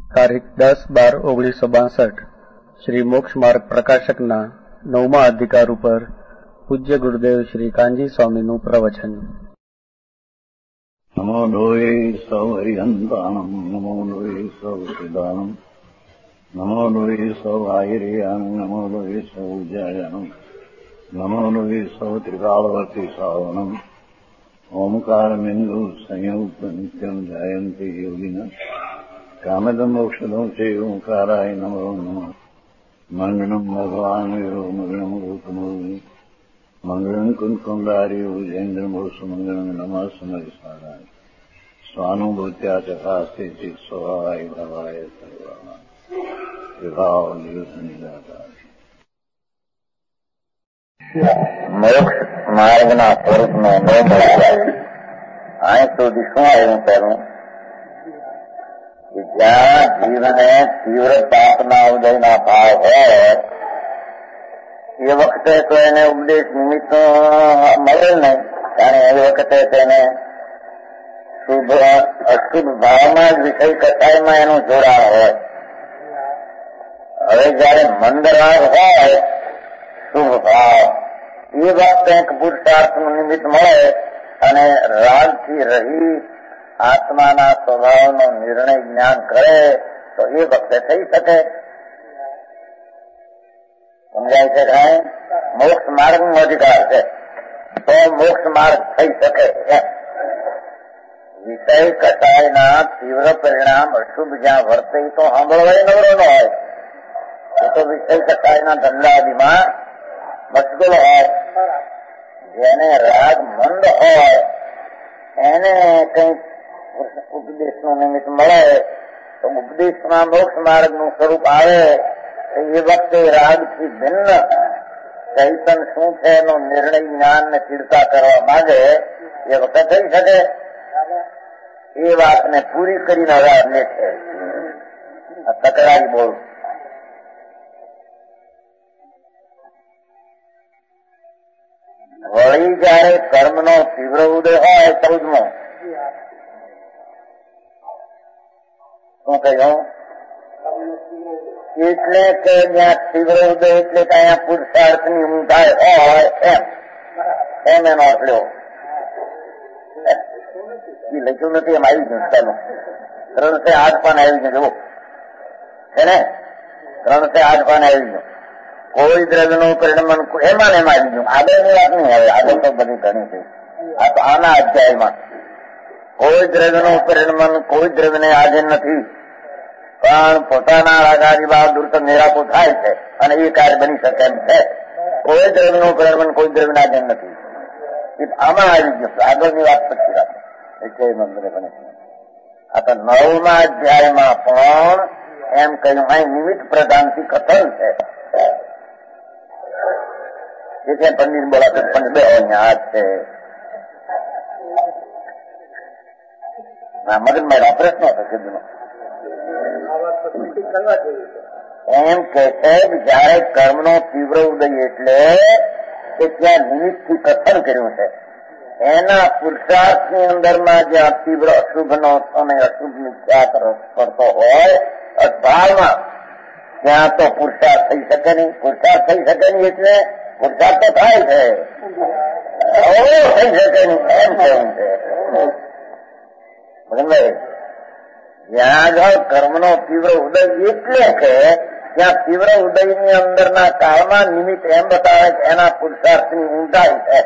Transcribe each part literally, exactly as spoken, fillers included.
તારીખ દસ બાર ઓગણીસો બાસઠ શ્રી મોક્ષ માર્ગ પ્રકાશકના નવમા અધિકાર ઉપર પૂજ્ય ગુરુદેવ શ્રી કાનજી સ્વામીનું પ્રવચન. નમો લોહે સૌ હરિહંતાણમ, નમો લોહે સૌ સિદાનમ, નમો લોહે સૌ આહિર્યાનમ, નમો લોહે સૌ જયાનમ, નમો લોહે સૌ ત્રિકાળવર્તી સાવનમ. ઓમકાર બિંદુ સંયુક્ત નિત્યમ જાયંતી યોગિના કામદમ મોક્ષદમ છે ઓંકારાય નમો નમઃ. મંગળમ ભગવાન વીરો મંગળમ રૂપમોહિ મંગળમ કુંકુંડાર્યો જૈન્દ્રમોષ મંગળમ નમઃ સમરિસારાય સ્વાનુભૂત્યા ચકાસ્તે ચિત સ્વભાવાય ભવાય સર્વા વિભાવ નિદાતા. મોક્ષ માર્ગના સ્વરૂપનો ન મળ્યા અહીં સુધી શું આવ્યું પહેલું કે જ્યાં જીવને તીવ્ર પાપના ઉદયના ભાવ હોય એ વખતે તો એને ઉપદેશ નિમિત્ત મળે નહીં, કારણ એ વખતે તેને શુભ અશુભ ભાવમાં જ વિષય કસાયમાં એનું જોડાણ હોય. હવે જયારે મંદ રાગ હોય શુભ ભાવ એ વખતે એક પુરુષાર્થનું નિમિત્ત મળે અને રાગથી રહી આત્માના સ્વભાવનો નિર્ણય જ્ઞાન કરે તો એ વખતે થઈ શકે. સમજાય છે કાંઈ? મોક્ષ માર્ગનો અધિકાર છે તો મોક્ષ માર્ગ થઈ શકે. વિષય કસાયના તીવ્ર પરિણામ અશુભ જ્યાં વર્તે તો સાંભળવાય નવરો ન હોય, એ તો વિષય કસાયના ધંધાદીમાં મશગુલ હોય. જેને રાગ મંદ હોય એને કંઈક ઉપદેશનું નિમિત્ત મળે તો ઉપદેશમાં મોક્ષ માર્ગનું સ્વરૂપ આવે એ વખતે રાગથી ભિન્ન ચૈતન શું છે એનો નિર્ણય જ્ઞાન ને ચિંતા કરવા માંગે એ વખતે થઈ શકે. એ વાતને પૂરી કરીને હવે અમને છે તકરારી બોલ. વળી જયારે કર્મનો તીવ્ર ઉદય હોય ચૌદમો શું કહ્યું એટલે કે જ્યાં તીવ્ર ઉદય એટલે કે અહીંયા પુરુષાર્થની ઊંધાઈ હોય એમ એમ એનો અર્થ લેવો. એ લખ્યું નથી એમ આવી ગયું. ચાલો ત્રણ થી આઠ પાન આવી ગયું જુઓ છે ને, ત્રણ થી આઠ પાન આવી ગયું. કોઈ દ્રવ્યનું પરિણમન એમાં ને એમાં આવી ગયું. આગળની વાત નહીં આવે, આગળ તો બધી ઘણી છે. આ તો આના અધ્યાયમાં કોઈ દ્રવ્યનું પરિણમન કોઈ દ્રવ્યને આધીન નથી, પણ પોતાના રાગાદી ભાવ દૂર તો નિરાપો થાય છે અને એ કાર્ય બની શકે એમ છે. કોઈ દ્રવ્યનું પરિણમન કોઈ દ્રવ્યને આધીન નથી, એ આમાં આવી ગયું. આગળની વાત પછી રાખે એટલે મંદિરે બને. આ તો નવમા અધ્યાયમાં પણ એમ કહ્યું અહીં નિમિત્ત પ્રધાનથી કથન છે. એટલે પંડિત બોલાતો પંડિત બે અહીંયા છે મગજમાં પ્રશ્ન હતો કીધું એમ કે છે જયારે કર્મનો તીવ્ર ઉદય એટલે કે ત્યાં નિમિત્તથી કથન કર્યું છે એના પુરુષાર્થની અંદરમાં જ્યાં તીવ્ર અશુભનો અને અશુભ મિથ્યા તરફ પડતો હોય અભાવમાં ત્યાં તો પુરુષાર્થ થઈ શકે નહીં. પુરુષાર્થ થઈ શકે નહીં એટલે પુરુષાર્થ તો થાય છે થઈ શકે નહીં એમ કેવું છે. બરાબર? જ્યાં આગળ કર્મનો તીવ્ર ઉદય એટલે કે ત્યાં તીવ્ર ઉદયની અંદરના કાળમાં નિમિત્ત એમ બતાવે કે એના પુરુષાર્થની ઊંડાઈ છે.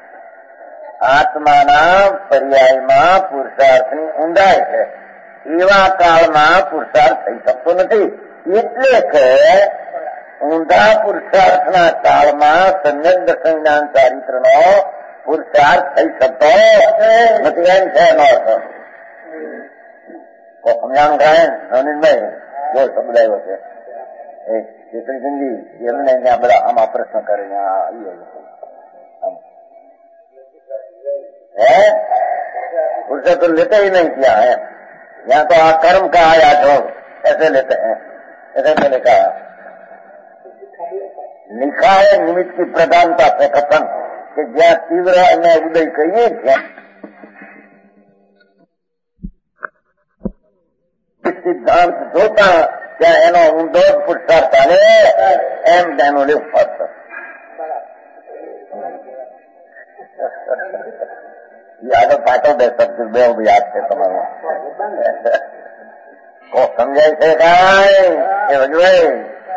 આત્માના પર્યાયમાં પુરુષાર્થની ઊંડાઈ છે. એવા કાળમાં પુરુષાર્થ થઈ શકતો નથી. એટલે કે ઊંધા પુરુષાર્થના કાળમાં સંયમ સંજ્ઞાન ચારિત્રનો પુરુષાર્થ થઈ શકતો નથી. એમ છે એનો અર્થ. સમજાણું થાય નવનીતભાઈ? જો શબ્દ આવ્યો છે એ ચેતનસિંહજી એમને ત્યાં બધા આમાં પ્રશ્ન કરીને હે પુરુષાર્થ તો લેતે ही नहीं किया है. यहाँ तो आ कर्म का आया जो ऐसे लेते हैं. ऐसे मैंने कहा लिखा है निमित्त की प्रधानता से कथन कि જ્યાં તીવ્ર અને ઉદય કહીએ છીએ સિદ્ધાંત જોતા ત્યાં એનો ઊંધો જ પુરસ્કાર ચાલે એમ તેનું લેવું પડશે. યાદો પાટો બે શબ્દ બે યાદ છે તમારું. સમજાય છે કાંઈ એ રજવાય?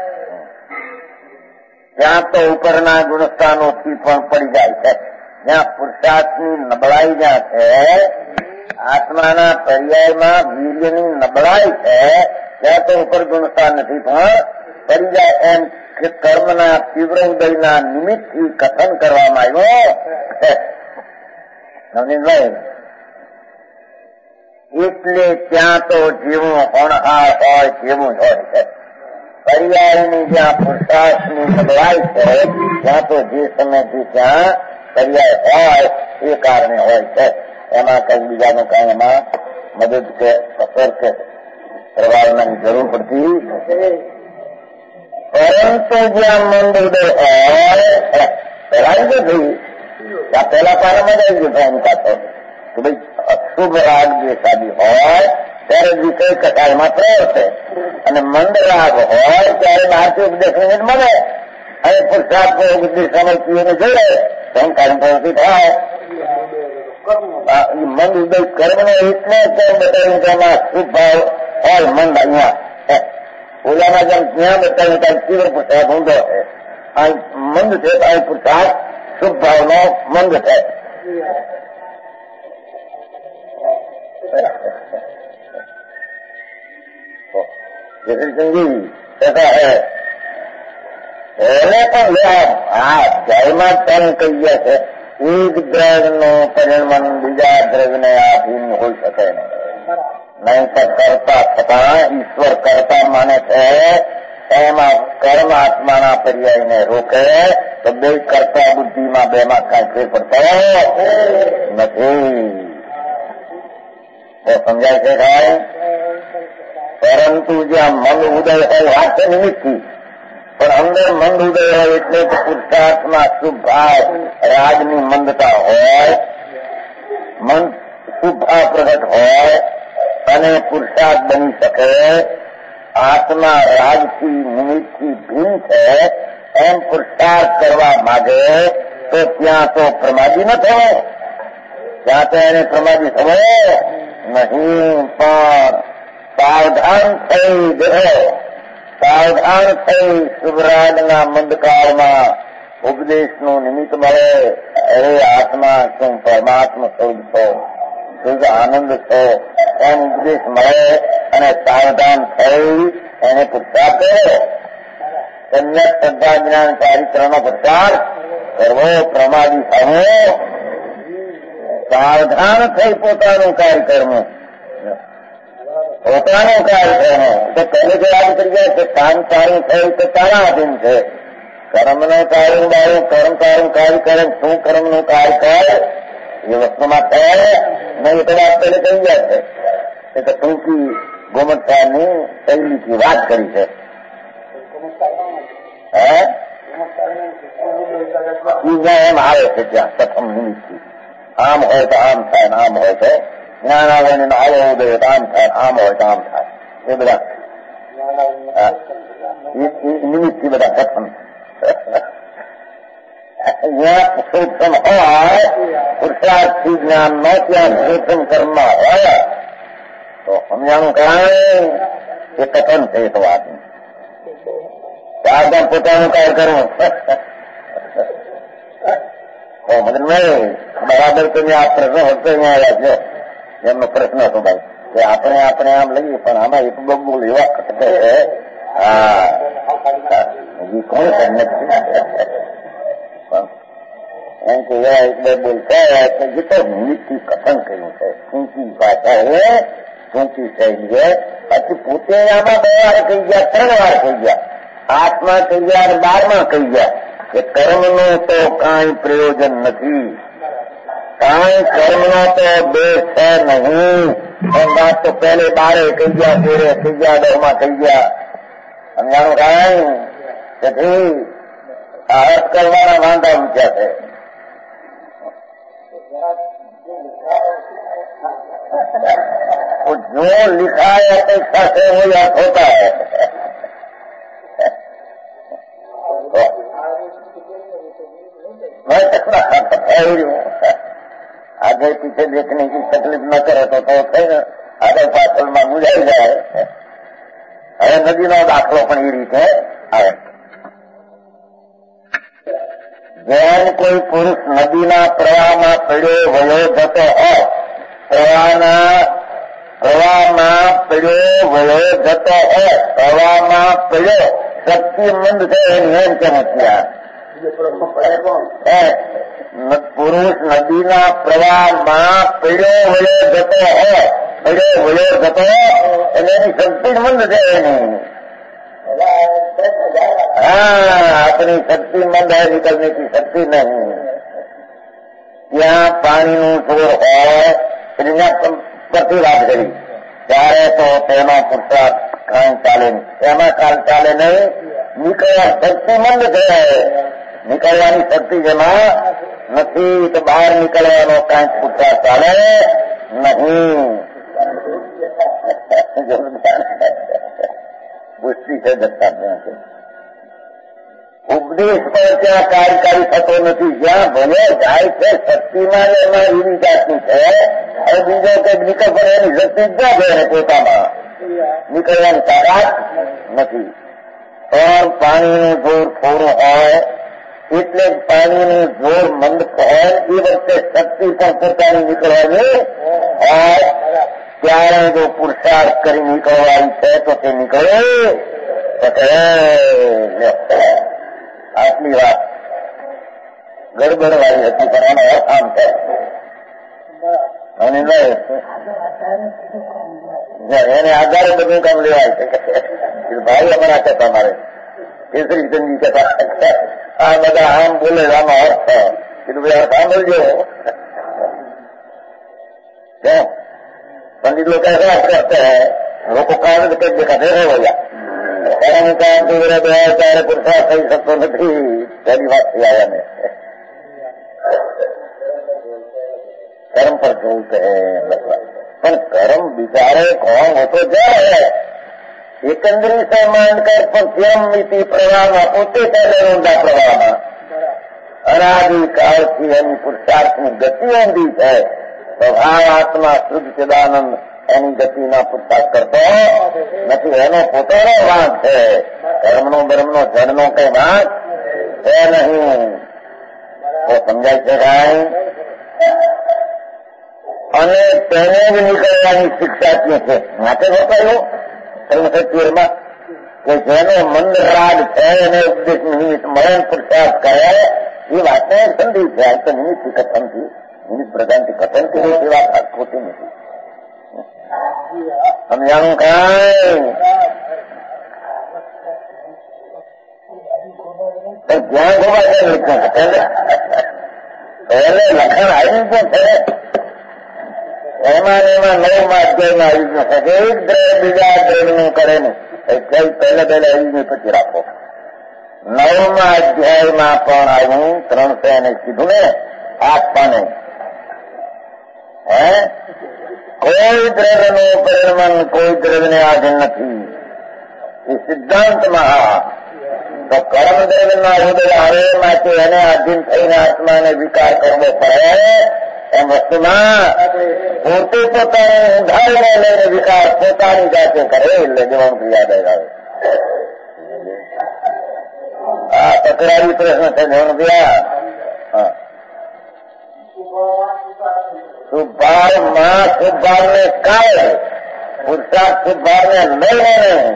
ત્યાં તો ઉપરના ગુણસ્થાનોથી પણ પડી જાય છે. જ્યાં પુરુષાર્થની નબળાઈ જ્યાં છે, આત્માના પર્યાયમાં વીર્યની નબળાઈ છે, ત્યાં તો ઉપર ગુણસ્થાન નથી પણ પડી જાય. એમ કે કર્મના તીવ્ર ઉદયના નિમિત્તથી કથન કરવામાં આવ્યો નવનીતભાઈ. એટલે ત્યાં તો જેવું હોણહાર હોય તેવું જ હોય છે. પર્યાયની જ્યાં પુરુષાર્થની નબળાઈ છે ત્યાં તો જે સમયથી ત્યાં પર્યાય હોય એ કારણે હોય છે. એમાં કઈ બીજાનું કઈ એમાં મદદ કે અસર કે પ્રભાવનાની જરૂર પડતી નથી. પરંતુ જ્યાં મંદ ઉદય હોય પેલા જ થયું ત્યાં પેલા પારામાં જ આવી ગયું એની પાછો કે ભાઈ અશુભ રાગ જે શાદી હોય ત્યારે વિષય કથામાં પ્રવર્તે અને મંદ રાગ હોય ત્યારે બહારથી ઉપદેશ મિનિટ મળે અને પુરુષાર્થ ઉપદેશ સમજતીઓને જોડે સંકારી પ્રવૃત્તિ થાય. મંદ ઉદય કર્મને એટલે કેમ બતાવ્યું કે એમાં શુભ ભાવ હોય મંદ અહીંયા ઓલામાં જેમ ત્યાં બતાવ્યું ત્યાં તીવ્ર પુરુષાર્થ ઊંધો છે. આ મંદ છે આ પુરુષાર્થ શુભ ભાવનો મંદ છે. જયસિંહજી ऐसा है એને પણ આ ધ્યાનમાં તેમ કહી ગયા છે એક દ્રવ્યનું પરિણમન બીજા દ્રવ્યને આધીન હોઈ શકે નહીં. નહીં તો કરતા છતાં ઈશ્વર કરતા માને છે એમાં કર્મ આત્માના પર્યાયને રોકે તો બે કરતા બુદ્ધિમાં બેમાં કાંઈ ફેર પડતો નથી. તો સમજાય છે ભાઈ? પરંતુ જ્યાં મંદ ઉદય હોય વાત નિમિત્તથી પણ અંદર મંદ ઉદય હોય એટલે પુરુષાર્થમાં શુભ ભાવ રાજની મંદતા હોય, મન શુભ ભાવ પ્રગટ હોય અને પુરુષાર્થ બની શકે. આત્મા રાજથી નિમિત્તથી ભિન્ન છે એમ પુરુષાર્થ કરવા માંગે તો ત્યાં તો પ્રમાદી ન થવો. ત્યાં તો એને પ્રમાદી થવો નહીં. પણ સાવધાન થઈ જવો, સાવધાન થઈ શુભરાજના મંદકાળમાં ઉપદેશનું નિમિત્ત મળે. અરે આત્મા શું પરમાત્મા શોધ છો, શુદ્ધ આનંદ છો એમ ઉપદેશ મળે અને સાવધાન થઈ એને પુરુષાર્થ કરે. સમ્યક શ્રદ્ધા જ્ઞાન ચારિત્રનો પ્રચાર કરવો, પ્રમાદી થવો, સાવધાન થઈ પોતાનું કાર્ય કરવું, પોતાનું કાર્ય કરવું. તો પહેલે જે યાદ કરી ગયા કે કામ સારું થયું તો તારા અધીન છે. કર્મનું સારું બારું કર્મ સારું કાર્ય કરે, શું કર્મનું કાર્ય કરે એ વસ્તુમાં થાય નહીં. તો વાત પહેલે કહી ગયા છે એ તો ટૂંકી ગોમતકાળની શૈલીથી વાત કરી છે. હે એમ આવે છે ત્યાં પ્રથમ નિમિત્તથી આમ હોય તો આમ થાય, આમ હોય તો જ્ઞાન આવે ને આવો ઉદય તો આમ થાય, આમ હોય તો આમ થાય. એ બધા નિમિત્તથી બધા પ્રથમ જ્યાં સૂક્ષ્મ હોય પુરુષાર્થથી જ્ઞાન નો ત્યાં સૂક્ષ્મ કર્મમાં હોય તો સમજાણું કાંઈ એ કથન છે. એ તો વાત ત્યારબાદ પોતાનું કાર્ય કરવું. બરાબર તો આ પ્રશ્ન હતો અહીંયા આવ્યા છે. એમનો પ્રશ્ન હતો ભાઈ કે આપણે આપણે આમ લઈએ પણ આમાં એક બબુ લેવા ખટકે છે. હા હજી કોણ એમ કે એક બે બોલતા જે નિમિત્તથી કથન કર્યું છે. ટૂંકી ભાષા એ ટૂંકી શૈલી છે. પછી પોતે આમાં બે વાર કહી ગયા, ત્રણ વાર કહી ગયા, આઠમાં કહી ગયા અને બારમાં કહી ગયા કે કર્મનું તો કાંઈ પ્રયોજન નથી, કાંઈ કર્મનો તો દેશ છે નહીં. પણ વાત તો પહેલે બારે કહી ગયા, તેરે કહી ગયા, દરમાં કહી ગયા. સમજાણું કાંઈ તેથી આ અર્થ કરવાના વાંધા ઊંચા છે. वो जो लिखा है अपेक्षा से वो याद होता है। मैं कितना है ही हूँ, आगे पीछे देखने की तकलीफ न करे तो तो आगे पाछल में बुझाई जाए। હવે નદીનો દાખલો પણ એ રીતે આવે, જેમ કોઈ પુરુષ નદીના પ્રવાહમાં પડ્યો વયો જતો હોય, પ્રવાહના પ્રવાહમાં પડ્યો વયો જતો હોય, પ્રવાહમાં પડ્યો શક્તિમંદ છે એની એમ સમસ્યા। પુરુષ નદીના પ્રવાહમાં પડ્યો વયો જતો હોય, પડ્યો વયો જતો એટલે એની શક્તિમંદ છે એની। हाँ, अपनी शक्तिमंद है, निकलने की शक्ति नहीं। ત્યાં પાણીનું જોર હોય એટલે પ્રતિવાદ કરી ત્યારે તો તેનો પુરુષાર્થ કાંઈ ચાલે નહીં, એમાં કાલ ચાલે નહીં। નીકળવા શક્તિમંદ છે, નીકળવાની શક્તિ જેમાં નથી તો બહાર નીકળવાનો કાંઈ પુરુષાર્થ ચાલે નહીં। પુષ્ટિ છે દત્તાત્રેય છે। ઉપદેશ પર ત્યાં કાર્યકારી થતો નથી, જ્યાં ભલે જાય છે શક્તિમાં એમાં એવી જાતની છે। હવે બીજો કંઈક નીકળ પડે એની શક્તિ જ ના છે પોતામાં, નીકળવાની તાકાત નથી। પણ પાણીનું જોર થોડું હોય એટલે પાણીનું જોર મંદ હોય એ વખતે શક્તિ પણ પોતાની નીકળવાની હોય, ત્યારે જો પુરુષાર્થ કરી નીકળવાની છે તો તે નીકળે। આટલી વાત ગડબડવાળી હતી પણ એનો અર્થ આમ છે। અને એને આધારે બધું કામ લેવાય છે। ભાઈ અમારા કહેતા મારે કેસરીચંદજી કહેતા આ બધા આમ બોલે આનો અર્થ કીધું ભાઈ આ સાંભળજો। क्यों पंडित लोग ऐसा करते हैं, लोग को कागज के दिखाते रहे हो जा कारण का मेरा दया चारे पुरुषार्थ થઈ શકતો નથી। પહેલી વાત થઈ आया में कर्म पर जोड़ते हैं, पर कर्म बिचारे कौन हो तो जाए एकंदरी से मानकर पर स्वयं नीति प्रवाह પોતે ચાલે ઊંડા પ્રવાહમાં અનાદિકાળથી એની પુરુષાર્થની ગતિ ઊંડી છે। સ્વભાવ આત્મા શુદ્ધ ચિદાનંદ એની ગતિના પુરુષાર્થ કરતો નથી, એનો પોતાનો વાંક છે। કર્મનો બર્મનો જળનો કઈ વાંક છે નહીં। તો સમજાય છે કાંઈ? અને તેને જ નીકળવાની શિક્ષા આપી છે માટે વપાયું કર્મસત્યમાં કે જેનો મંદ રાગ છે એને ઉપદેશ નિમિત્ત મરણ પુરુષાર્થ કરે એ વાતને સંધિ છે। આ તો નિમિત્તથી કથનથી નિમિત્ત પ્રધાનથી કથનથી એ વાત ખોટી નથી। સમજાણું કાંઈ? જ્યાં જોવા ત્યાં લખ્યું છે, પહેલે લખણ આવ્યું છે એમાં એમાં નવમાં અધ્યાયમાં આવી ગયું છે કે એક દ્રવ્ય બીજા દ્રવ્યનું કરે નહીં, કઈ પહેલે પહેલે આવી ગયું પછી રાખો। નવમાં અધ્યાયમાં પણ આવ્યું ત્રણસો એને કીધું ને આપવાને હે કોઈ દ્રવ્યનું પરિણમન કોઈ દ્રવ્યને આધીન નથી એ સિદ્ધાંતમાં। તો કર્મ દ્રવ્યના હૃદય આવે માટે એને આધીન થઈને આત્માને વિકાર કરવો પડે એમ વસ્તુમાં પોતે પોતાને ઉધારને લઈને વિકાર પોતાની જાતે કરે એટલે જવાનું યાદ આવે। આ તકરારી પ્રશ્ન છે જવાનું ગયા શુભારમાં શુભારને કાય પુરુષાર્થ શુભારને લઈને નહીં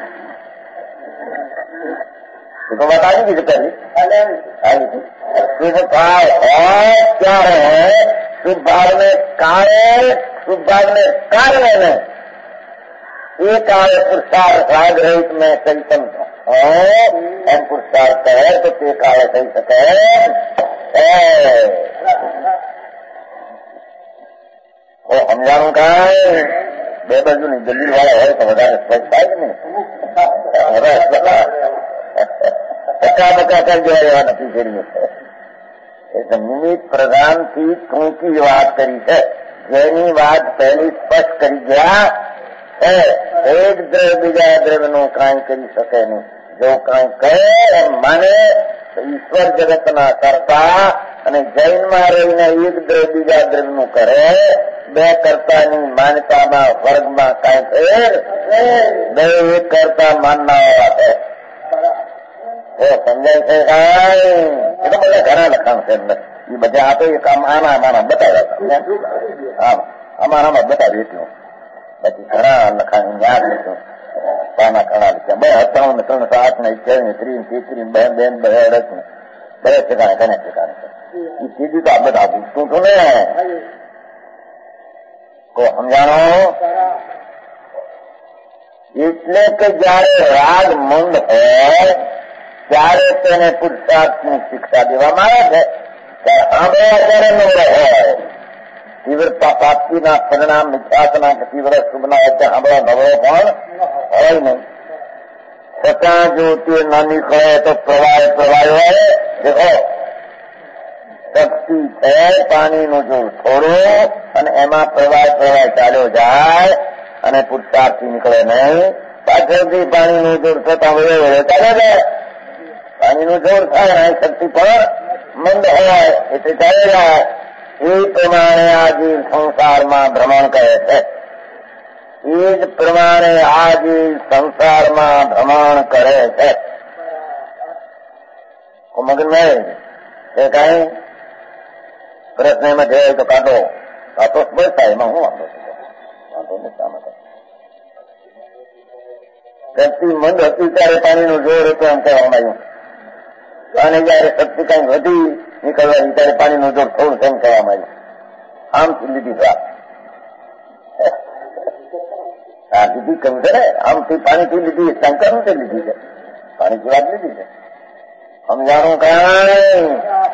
तो बता दी किसी पहले शुभ भाव है क्या है? शुभ भाव में कार्य, शुभ भाव में कार्य में ये कार्य पुरुषार्थ राग रहित में चैतन है एम पुरुषार्थ है तो ते कार्य सही सके वो हम जानू का બે બાજુની દલીલ વાળા હોય તો વધારે સ્પષ્ટ થાય કે નહીં? ટકા બકા કઈ જવા એવા નથી જોઈએ। એટલે નિમિત્ત પ્રધાનથી ટૂંકી વાત કરી છે, જેની વાત પહેલી સ્પષ્ટ કરી ગયા છે, એક દ્રવ્ય બીજા દ્રવ્યનું કાંઈ કરી શકે નહીં. જો કાંઈ કહે એમ માને તો ઈશ્વર જગતના કરતા અને જૈનમાં રહીને એક દ્રવ્ય બીજા દ્રવ્યનું કરે, બે કરતાની માન્યતામાં વર્ગમાં કાંઈ ફેર બે એક કરતા માનનારા છે. સમજાય છે કાંઈ? એટલે બધા ઘણા લખાણ છે અંદર. એ બધા આપે કામ આના આમાના બતાવ્યા હતા. અમારામાં બતાવી એટલું. પછી ઘણા લખાણ યાદ લીધું. પાના ઘણા લખ્યા. બે સત્તાવન ને ત્રણસો આઠ ને અઠ્યાવીસ ત્રીસ તેત્રીસ બે બેન બે અડસ ને બે ઠેકાણે ઘણા ઠેકાણે છે. એ સીધું તો આ બધા પૂછતું હતું ને. કો સમજાણો? એટલે કે જયારે રાગ મંદ હોય ત્યારે તેને પુરુષાર્થની શિક્ષા દેવામાં આવે છે. ત્યારે ત્યારે નવરો હોય તીવ્રતા પ્રાપ્તિના પરિણામ મિથ્યાસના કે તીવ્ર શુભના વચ્ચે સાંભળો નવરો પણ હોય નહીં. છતાં જો તે ન નીકળે તો પ્રવાહ પ્રવાહ હોય. દેખો શક્તિ છે પાણીનું જોર થોડું અને એમાં પ્રવાહ પ્રવાહ ચાલ્યો જાય અને પુરુષાર્થી નીકળે નહીં. પાછળથી પાણીનું જોર થતા વળે વળે ચાલે જાય. પાણીનું જોર થાય અને શક્તિ પણ મંદ હોય એટલે ચાલે જાય. એ પ્રમાણે આ જીવ સંસારમાં ભ્રમણ કરે છે. એ જ પ્રમાણે આ જીવ સંસારમાં ભ્રમણ કરે છે. મગનભાઈ એ કઈ પ્રશ્ન એમાં જવાય તો કાઢો કાઢો બસતા એમાં હું વાંધો વાંધો નહીં. શા માટે શક્તિ મંદ હતી ત્યારે પાણીનું જોર હતું એમ કહેવામાં આવ્યું. અને જયારે શક્તિ કઈ વધી નીકળવાની ત્યારે પાણીનું જોર થોડું તેમ કહેવામાં આવ્યું. આમથી લીધી વાત આ લીધી કહ્યું છે ને. આમથી પાણીથી લીધી શંકર નું લીધી છે. પાણીથી વાત લીધી છે. સમજાણું કઈ?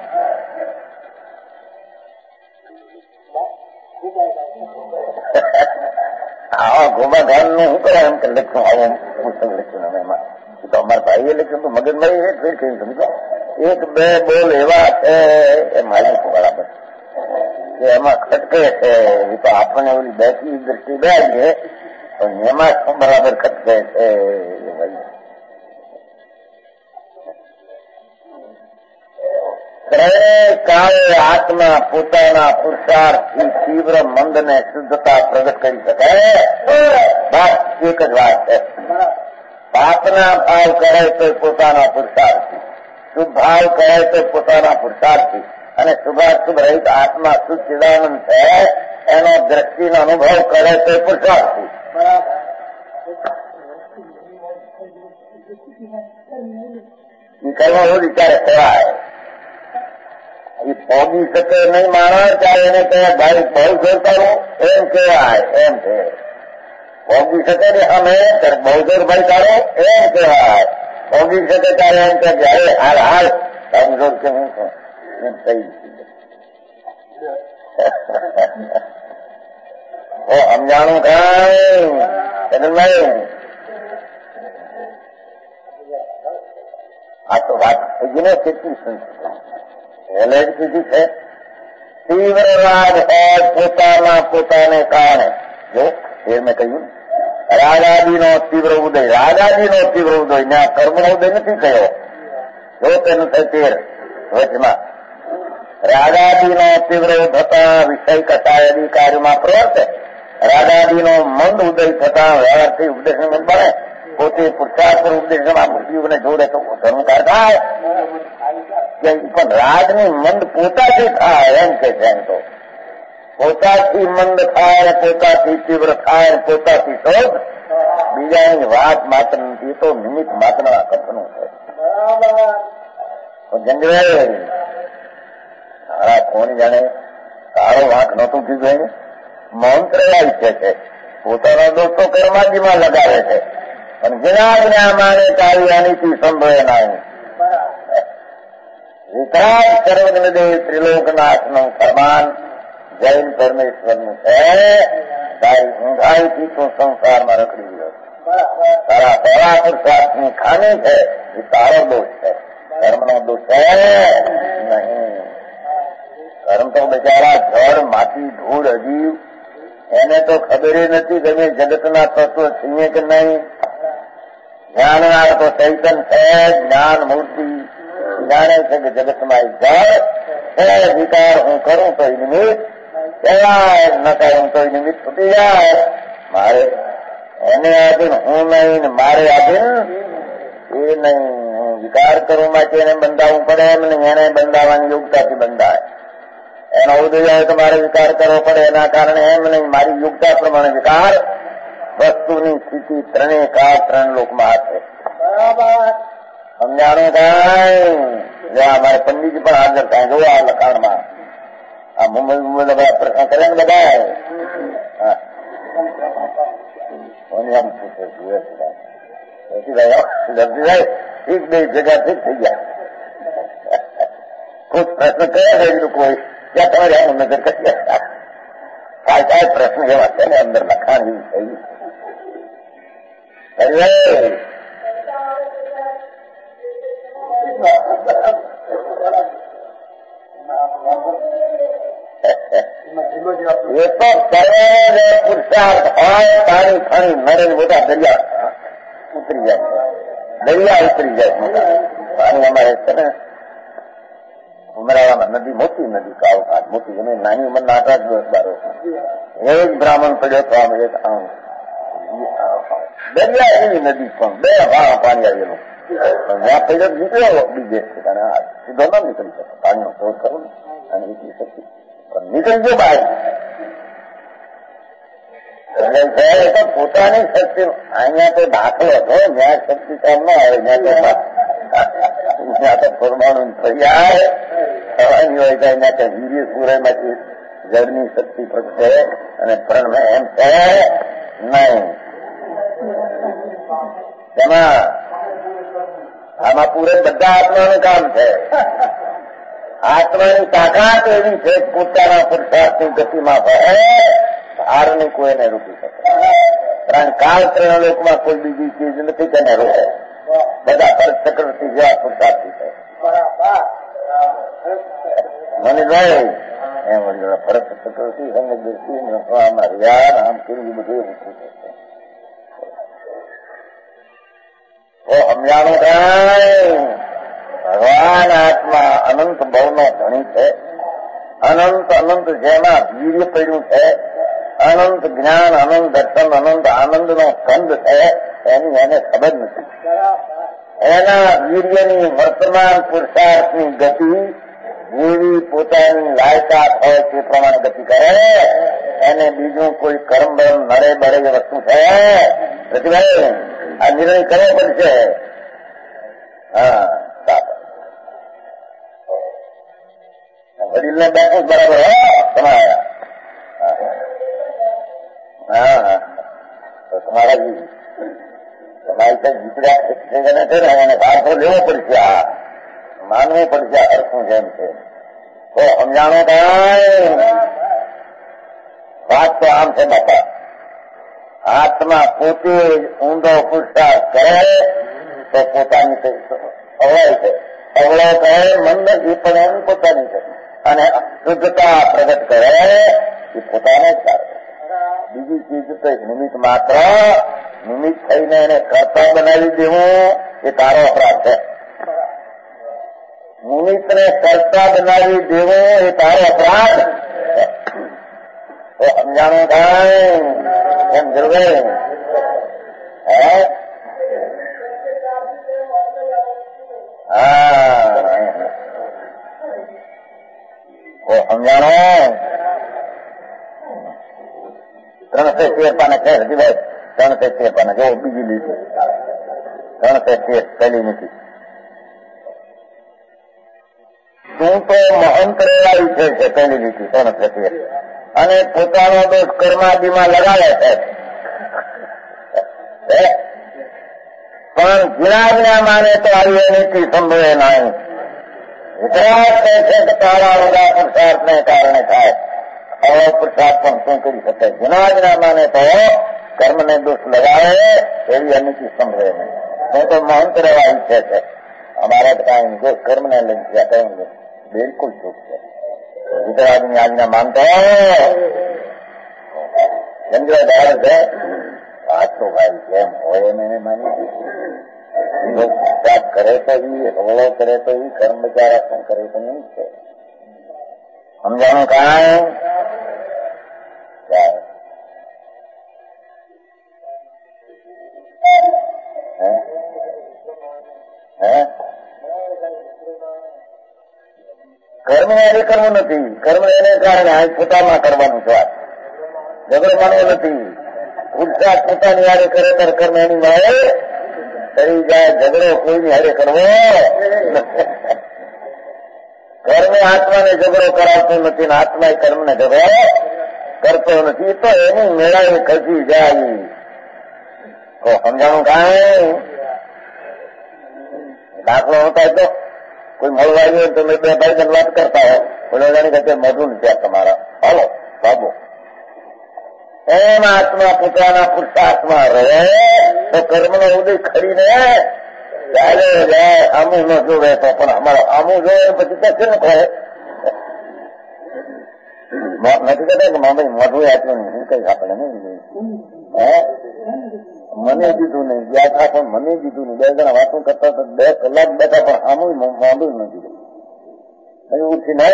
આવા ગોબાધાન નું શું કરે એમ કે લખ્યું આવું પુસ્તક લખ્યું અમે એમાં તો અમારા ભાઈએ લખ્યું તો મગનભાઈ એ ફેર કહ્યું સમજો એક બે બોલ એવા છે એ માલિક બરાબર કે એમાં ખટકે છે. એ તો આપણને ઓલી બેસી દ્રષ્ટિ બે છે પણ એમાં શું બરાબર ખટકે છે. કાળે આત્મા પોતાના પુરુષાર્થથી તીવ્ર મંદને શુદ્ધતા પ્રગટ કરી શકાય. બસ એક જ વાત છે. પાપના ભાવ કરે તો પોતાના પુરુષાર્થથી, શુભ ભાવ કરે તો પોતાના પુરુષાર્થથી અને શુભાશુભ રહિત આત્મા શુદ્ધ ચિદાનંદ છે એનો દ્રષ્ટિનો અનુભવ કરે તો પુરુષાર્થથી. કરવા એવું વિચારે કહેવાય. એ પહોંચી શકે નહીં માણસ ત્યારે એને કહેવાય ભાઈ બહુ જોરતાનું એમ કહેવાય. એમ છે પહોંચી શકે ને અમે બહુ જોર ભાઈ તારો એમ કહેવાય. પહોંચી શકે ત્યારે એમ કે જયારે હાલ હાલ તારું જોર કે હું છું એમ થઈ સમજાણું કઈ નહીં. આ તો વાત થઈ ગઈ ને કેટલી સંસ્કૃતિ પહેલે જ કીધી છે. તીવ્ર રાગ હોય પોતાના પોતાને કારણે. જો એ મેં કહ્યું રાગાદીનો તીવ્ર ઉદય, રાગાદીનો તીવ્ર ઉદય ત્યાં કર્મનો ઉદય નથી થયો. જો તેનું થાય તેર વચમાં રાગાદીનો તીવ્ર થતા વિષય કસાય અધિકારીમાં પ્રવર્તે. રાગાદીનો મંદ ઉદય થતા વ્યવહારથી ઉપદેશ મંદ બને. પોતે પુરુષાર્થ ઉપદેશમાં મૃત્યુને જોડે તો ધર્મકાર થાય. પણ રાગની મંદ પોતાથી થાય એમ કે છે. એમ તો પોતાથી મંદ થાય, પોતાથી તીવ્ર થાય, પોતાથી શોધ. બીજાની વાત માત્ર નથી. તો નિમિત્ત માત્રના કથનું છે. જંગલ સારા કોણ જાણે સારો વાંક નહોતું કીધું એને મંત્ર ઈચ્છે છે. પોતાનો દોસ્તો કર્માજીમાં લગાવે છે પણ જ્ઞાન માને તારી અનિતિ સંભવે નહીં. વિતરાગ સર્વજ્ઞદેવ ત્રિલોકનાથનું ફરમાન જૈન પરમેશ્વરનું છે. તારી ઊંઘાઈથી તું સંસારમાં રખડી ગયો. તારા પહેલા પુરુષાર્થની ખામી છે એ તારો દોષ છે. ધર્મનો દોષ છે નહીં. કર્મ તો બિચારા જળ માટી ધૂળ અજીવ એને તો ખબર નથી કે અમે જગતના તત્વ છીએ કે નહીં. જાણનાર તો ચૈતન છે, જ્ઞાન મૂર્તિ જાણે છે કે જગતમાં જળ છે. વિકાર હું કરું તો નિમિત્ત કહેવાય, ન કરું તો નિમિત્ત છૂટી જાય. મારે એને આધીન હું નહીં, મારે આધીન એ નહીં. હું વિકાર કરું માટે એને બંધાવવું પડે એમ નહીં, એને બંધાવવાની યોગ્યતાથી બંધાય. એનો ઉદય હોય તો મારે વિકાર કરવો પડે, એના કારણે એમ નહીં. મારી યોગ્યતા પ્રમાણે વિકાર વસ્તુની સ્થિતિ ત્રણેય કાળ ત્રણ લોકમાં છે. સમજાણું કાંઈ અમારે પંડિતજી પણ હાજર થાય. જો આ લખાણમાં આ મુંબઈ મુંબઈ બધા પ્રશ્ન કરે ને બધા ઠીક બે ભેગા ઠીક થઈ ગયા. કોઈ પ્રશ્ન કયા થયેલું કોઈ ત્યાં તમારે આનું નજર કરી કાંઈ કાંઈ પ્રશ્ન એવા છે ને અંદર લખાણ એવું થયું. એ તો સર્વે પુરુષાર્થ હોય પાણી ફણી નરે મોટા દરિયા ઉતરી જાય, દરિયા ઉતરી જાય મોટા પાણી. અમારે છે ને ઉમરાળામાં નદી, મોટી નદી, કાવ કાઢ મોટી, અમે નાની ઉંમરના આઠ દસ બારો એક બ્રાહ્મણ પડ્યો તો આમ એક આમ દરિયા એવી નદી પણ બે વાહ પાણી આવેલું. ત્યાં પડ્યો નીકળ્યો બીજે સીધો ના નીકળી શકે, પાણીનો સ્ટોર કરવો ને અને નીકળી શકી પણ નીકળી ગયો બહાર. એટલે પોતાની શક્તિ અહીંયા તો દાખલો હતો, જ્યાં શક્તિ કામ ન આવે ત્યાં તો પરમાણુ તૈયાર થવાની હોય તો એના ત્યાં વીર્ય સૂર્યમાંથી જળની શક્તિ પ્રગટે અને પ્રણ એમ છે નહીં. તેમાં આમાં પૂરે બધા આત્માનું કામ છે. આત્માની તાકાત એવી છે પોતાના પુરુષાર્થની ગતિમાં ભરે ભારને કોઈને રોકી શકે. કારણ કાળ ત્રણ લોકમાં કોઈ બીજી ચીજ નથી તેને રોકે. બધા ભરત ચક્રવર્તી જેવા પુરુષાર્થી છે. મને ભાઈ એમ વળી ભરત ચક્રવર્તી સંગદર્શી રસવામાં રહ્યા આમ કેવી બધું રૂપું છે. સમજાણું કાંઈ ભગવાન આત્મા અનંત ભાવનો ધણી છે. અનંત અનંત જેમાં વીર્ય પડ્યું છે, અનંત જ્ઞાન, અનંત દર્શન, અનંત આનંદનો સ્કંદ છે, એની એને ખબર નથી. એના વીર્યની વર્તમાન પુરુષાર્થની ગતિ જેવી પોતાની લાયકાત હોય તે પ્રમાણે ગતિ કરે. એને બીજું કોઈ કર્મ બરમ નડે બળે વસ્તુ છે પ્રતિભાઈ આ નિર્ણય કરવો પડશે. હા વડીલને બેઠું બરાબર હો તમારા. હા તો તમારા તમારી કઈ જીતડ્યા છે ને એને ભાગો લેવો પડશે. આ માનવું પડશે હરખું જેમ છે. તો સમજાણો કાંઈ વાત તો આમ છે બાપા. આત્મા પોતે ઊંધો પુરુષાર્થ કરે તો પોતાની અવળાય છે. અવળો કહે મંદ એ પણ એમ પોતાની છે. અને શુદ્ધતા પ્રગટ કરે એ પોતાને જ સારું. બીજી ચીજ તો નિમિત્ત માત્ર નિમિત્ત થઈને એને કર્તા બનાવી દેવું એ તારો અપરાધ છે. નિમિત્તને કર્તા બનાવી દેવું એ તારો અપરાધ. તો સમજાણું થાય એમ જરૂર હે. હા તો સમજાણો ત્રણસો તેર પાને છે હજીભાઈ. ત્રણસો તેર પાને જો બીજી લીધી ત્રણસો તેર પહેલી નથી. તું તો મહંત રહેવાયું છે પહેલી લીધી ત્રણસો તેર. અને પોતાનો દોષ કર્માદિમાં લગાડે છે. પણ જ્ઞાનના માને તો આવી એની સંભવે નહીં. વિતરાગ કહે છે કે તારા બધા પુરુષાર્થને કારણે થાય. હવે પુરુષાર્થ પણ શું કરી શકે? જ્ઞાનના માને તો કર્મને દોષ લગાવે એવી અનિતિ સંભવે નહીં. હું તો મહંત રહેવા ઈચ્છે છે. અમારે તો કાંઈ જો કર્મને લઈ ગયા કઈ બિલકુલ ચૂક છે. વિતરાગની આજ્ઞા માનતો સમજો ડાળ છે વાત તો ભાઈ કેમ હોય એને માની પાપ કરે તો એ હવળો કરે તો એ કર્મ બચારા પણ કરે તો નહીં છે સમજાણું કાંઈ કર્મ યારે કરવું નથી. કર્મ એને કારણે આ પોતામાં કરવાનું છે. ઝઘડો માનવો નથી. પુરુષાર્થ પોતાની યારે કરે ત્યારે કર્મ એની મળે કરી જાય. ઝઘડો કોઈની હારે કરવો કર્મે આત્માને ઝઘડો કરાવતો નથી ને આત્મા કર્મને ઝઘડો કરતો નથી. તો એની મેળાએ ખસી જાય. તો સમજાણું કાંઈ દાખલો હોતા તો કોઈ મળવા આવ્યો તમે બે ભાઈ જણ વાત કરતા હો બોલો જાણી કે મોઢું નથી તમારા હાલો બાબુ એમ આત્મા પોતાના પુરુષાર્થમાં રહે તો કર્મનો ઉદય ખરીને ચાલે જાય. આમું ન જોવે તો પણ અમારે આમું જોવે પછી તો શું કહે નથી કહેતા કે મામા મોઢું આપ્યું નહીં કઈ આપણે નહીં હે મને દીધું નહીં ગયા હતા પણ મને દીધું નહીં. બે જણા વાતો કરતા તો બે કલાક બેઠા પણ આમું મોઢું નથી દીધું ઉઠીને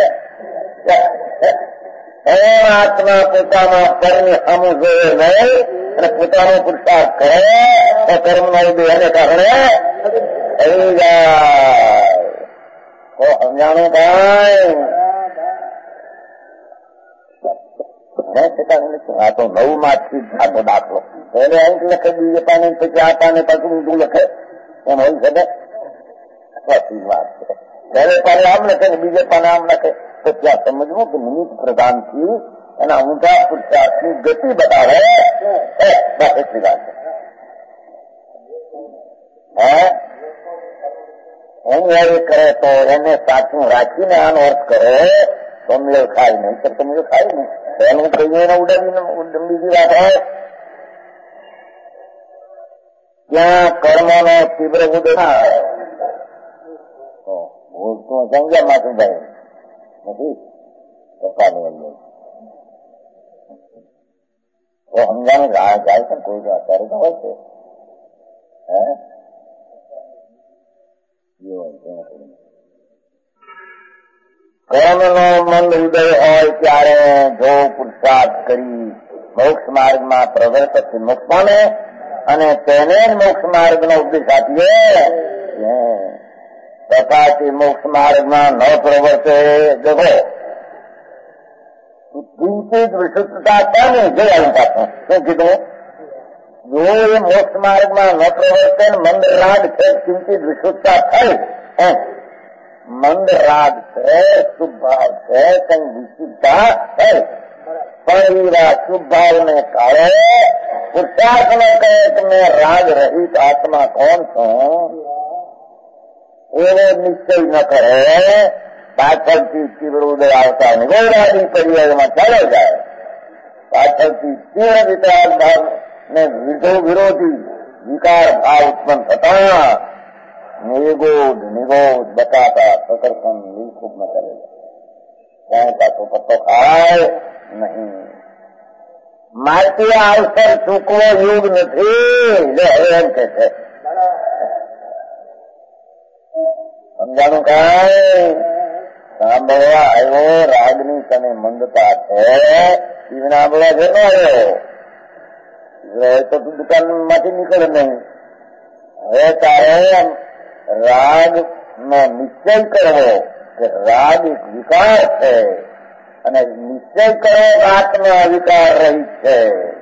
એમ આત્મા પોતાના કર્મ આમું જોવે નહીં અને પોતાનો પુરુષાર્થ કરે તો કર્મના ઉદય એને કારણે થઈ જાય. તો સમજાણું કાંઈ આ તો નવ માંથી આખો દાખલો એને અંક લખે બીજે પાને પછી આ પાને પાછું ઊંધું લખે એમ હોય શકે સાચી વાત છે. પહેલે પાને આમ લખે ને બીજે પાને આમ લખે તો ત્યાં સમજવું કે નિમિત્ત પ્રધાનથી એના ઊંધા પુરુષાર્થની ગતિ બતાવે એટલી વાત છે. હે એની હારે કરે તો એને સાચું રાખીને આનો અર્થ કરે તો મેળ ખાય નહીં તો મેળ ખાય નહીં એનું કહીએ એને ઉડાવીને બીજી વાત હોય ત્યાં કર્મનો તીવ્ર ઉદય ના આવે તો જંગા માંથી જાય નથી પપ્પાની અંદર તો સમજાનું રાહ જાય છે કોઈ અત્યારે તો હોય છે હે કર્મનો મંદ ઉદય હોય ત્યારે જો પુરુષાર્થ કરી મોક્ષ માર્ગમાં પ્રવર્તથી મોક્ષ પામે અને તેને જ મોક્ષ માર્ગનો ઉપદેશ આપીએ તથાથી મોક્ષ માર્ગમાં ન પ્રવર્તે જગો કિંચિત વિશુદ્ધતા પામે જઈ પાછું શું કીધું જો એ મોક્ષ માર્ગમાં ન પ્રવર્તે મંદ રાગ છે કિંચિત વિશુદ્ધતા થઈ એમ મંદ રાગ છે શુભ ભાવ છે કઈ વિશુદ્ધતા થઈ પણ એવા શુભ ભાવને કાળે પુરુષાર્થ ને કહે કે મેં રાગ રહિત આત્મા કોણ છું એવો નિશ્ચય ન કરે પાછળથી તીવ્ર ઉદય આવતા નિગોડાદી પર્યાયમાં ચાલે જાય પાછળથી તીવ્ર વિતરાગ ભાવ ને વિધો વિરોધી વિકાર ભાવ ઉત્પન્ન થતા નિગોડ નિગોડ બતાતા પ્રકર્ષણ બિલકુલ ન કરે ક્યાંય પાછો પત્તો ખાય નહીં. મારતી અવસર ચૂકવો યુગ નથી લે હવે એમ કે છે સમજાણું કાંઈ સાંભળવા આવ્યો રાગની તને મંદતા છે શિવના બોલા છે ન આવ્યો તો તું દુકાન માંથી નીકળે નહીં. હવે તારે રાગ નો નિશ્ચય કરવો કે રાગ એક વિકાર છે અને નિશ્ચય કરો આત્મા વિકાર રહી છે.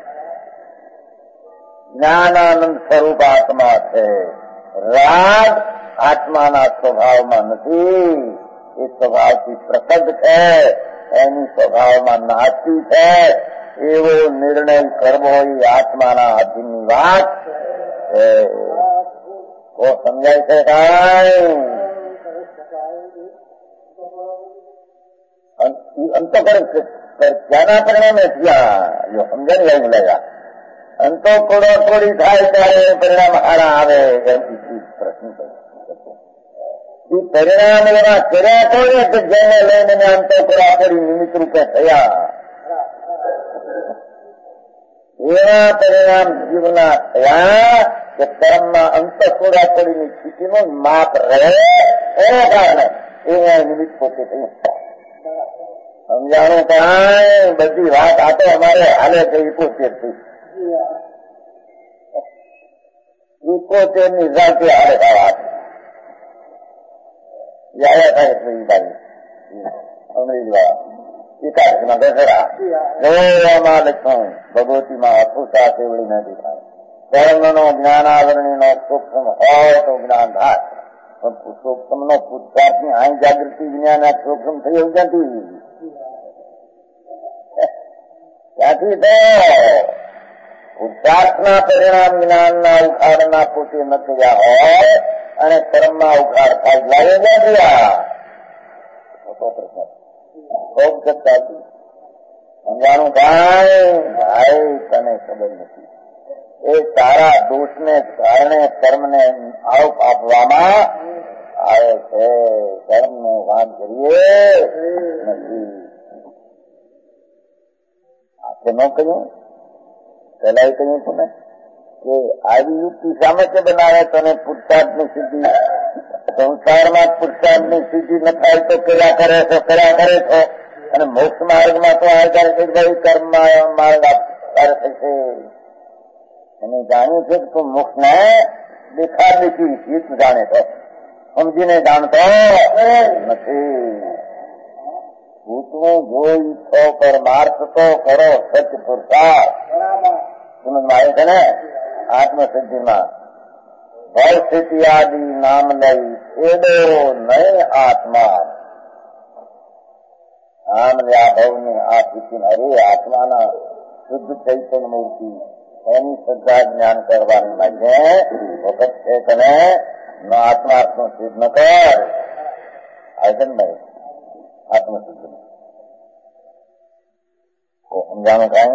જ્ઞાનાનંદ સ્વરૂપ આત્મા છે. રાગ આત્માના સ્વભાવમાં નથી. એ સ્વભાવથી પ્રસન્ન છે એની સ્વભાવમાં નાસ્તી છે એવો નિર્ણય કરવો એ આત્માના અધીનની વાત છે. તો સમજાય છે કાંઈ અંતકરણ ક્યાંના પરિણામે ત્યાં જો સમજાય જાય બોલેગા અંતો કોડો કોડી થાય ત્યારે પરિણામ હારા આવે એમ પ્રશ્ન એ પરિણામ એવા કર્યા કોને કે જેને લઈને અંતો કોડા કોડી નિમિત્ત રૂપે થયા એવા પરિણામ જીવના થયા કે કર્મમાં અંતઃસોડા પડીની સ્થિતિનું માપ રહે એના કારણે એ નિમિત્ત પોતે થયું. સમજાણું કાંઈ બધી વાત આ તો અમારે હાલે છે ઇકોતેર થી ઇકોતેર ની જાતે હાલે વાત જયારે થાય એટલી બાજુ અંગ્રેજી વાળા એકાદશીમાં દસરા જોવામાં લખું ભગવતીમાં અપુષા કેવડી નથી થાય. કર્મનો જ્ઞાનાવરણીનો સૂક્ષ્મ હોય તો જ્ઞાન થાય. સૂક્ષ્મનો પુરુષાર્થની અહીં જાગૃતિ જ્ઞાન સૂક્ષ્મ થઈ એવું ક્યાંથી ત્યાંથી તો પુરુષાર્થના પરિણામ જ્ઞાનના ઉખાડના પોતે ન થયા હોય અને કર્મમાં ઉખાડ થાય લાગે ગયા મોટો પ્રશ્ન. ખૂબ સત્તા સમજાણું ભાઈ ભાઈ તને ખબર નથી. એ તારા દોષને કારણે કર્મને આરોપ આપવામાં આવે છે. કર્મનો વાત કરીએ નથી આપણે ન કહ્યું પેલા એ કહ્યું હતું ને કે આવી યુક્તિ સામે કે બનાવે તને પુરુષાર્થની સિદ્ધિ સંસારમાં પુરુષાર્થની સિદ્ધિ ન થાય તો કર્યા કરે છો કર્યા કરે છો અને મોક્ષ માર્ગમાં તો આધાર ભાઈ કર્મ માર્ગ થશે. એને જાણ્યું છે કે તું મોક્ષ ને દેખા દેખી હિત જાણે તો સમજીને જાણતો નથી. ભૂતનું જોઈ છો પરમાર્થ તો કરો સચ પુરુષાર્થ સમજમાં આવે છે ને. આત્મસિદ્ધિમાં ભવ સ્થિતિ આદિ નામ લઈ એડો નહીં આત્મા નામ લ્યા ભવની આ સ્થિતિ અરે આત્માના શુદ્ધ ચૈતન્ય મૂર્તિ એની શ્રદ્ધા જ્ઞાન કરવાની માટે વખત છે તને આત્માર્થનું સિદ્ધ ન કર. આવે ને ભાઈ આત્મસિદ્ધિ સમજાણું કાંઈ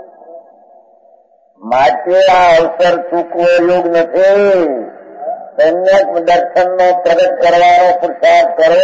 માટે આ અવસર ચૂકવો યોગ નથી. સમ્યક દર્શનનો પ્રગટ કરવાનો પુરુષાર્થ કરો.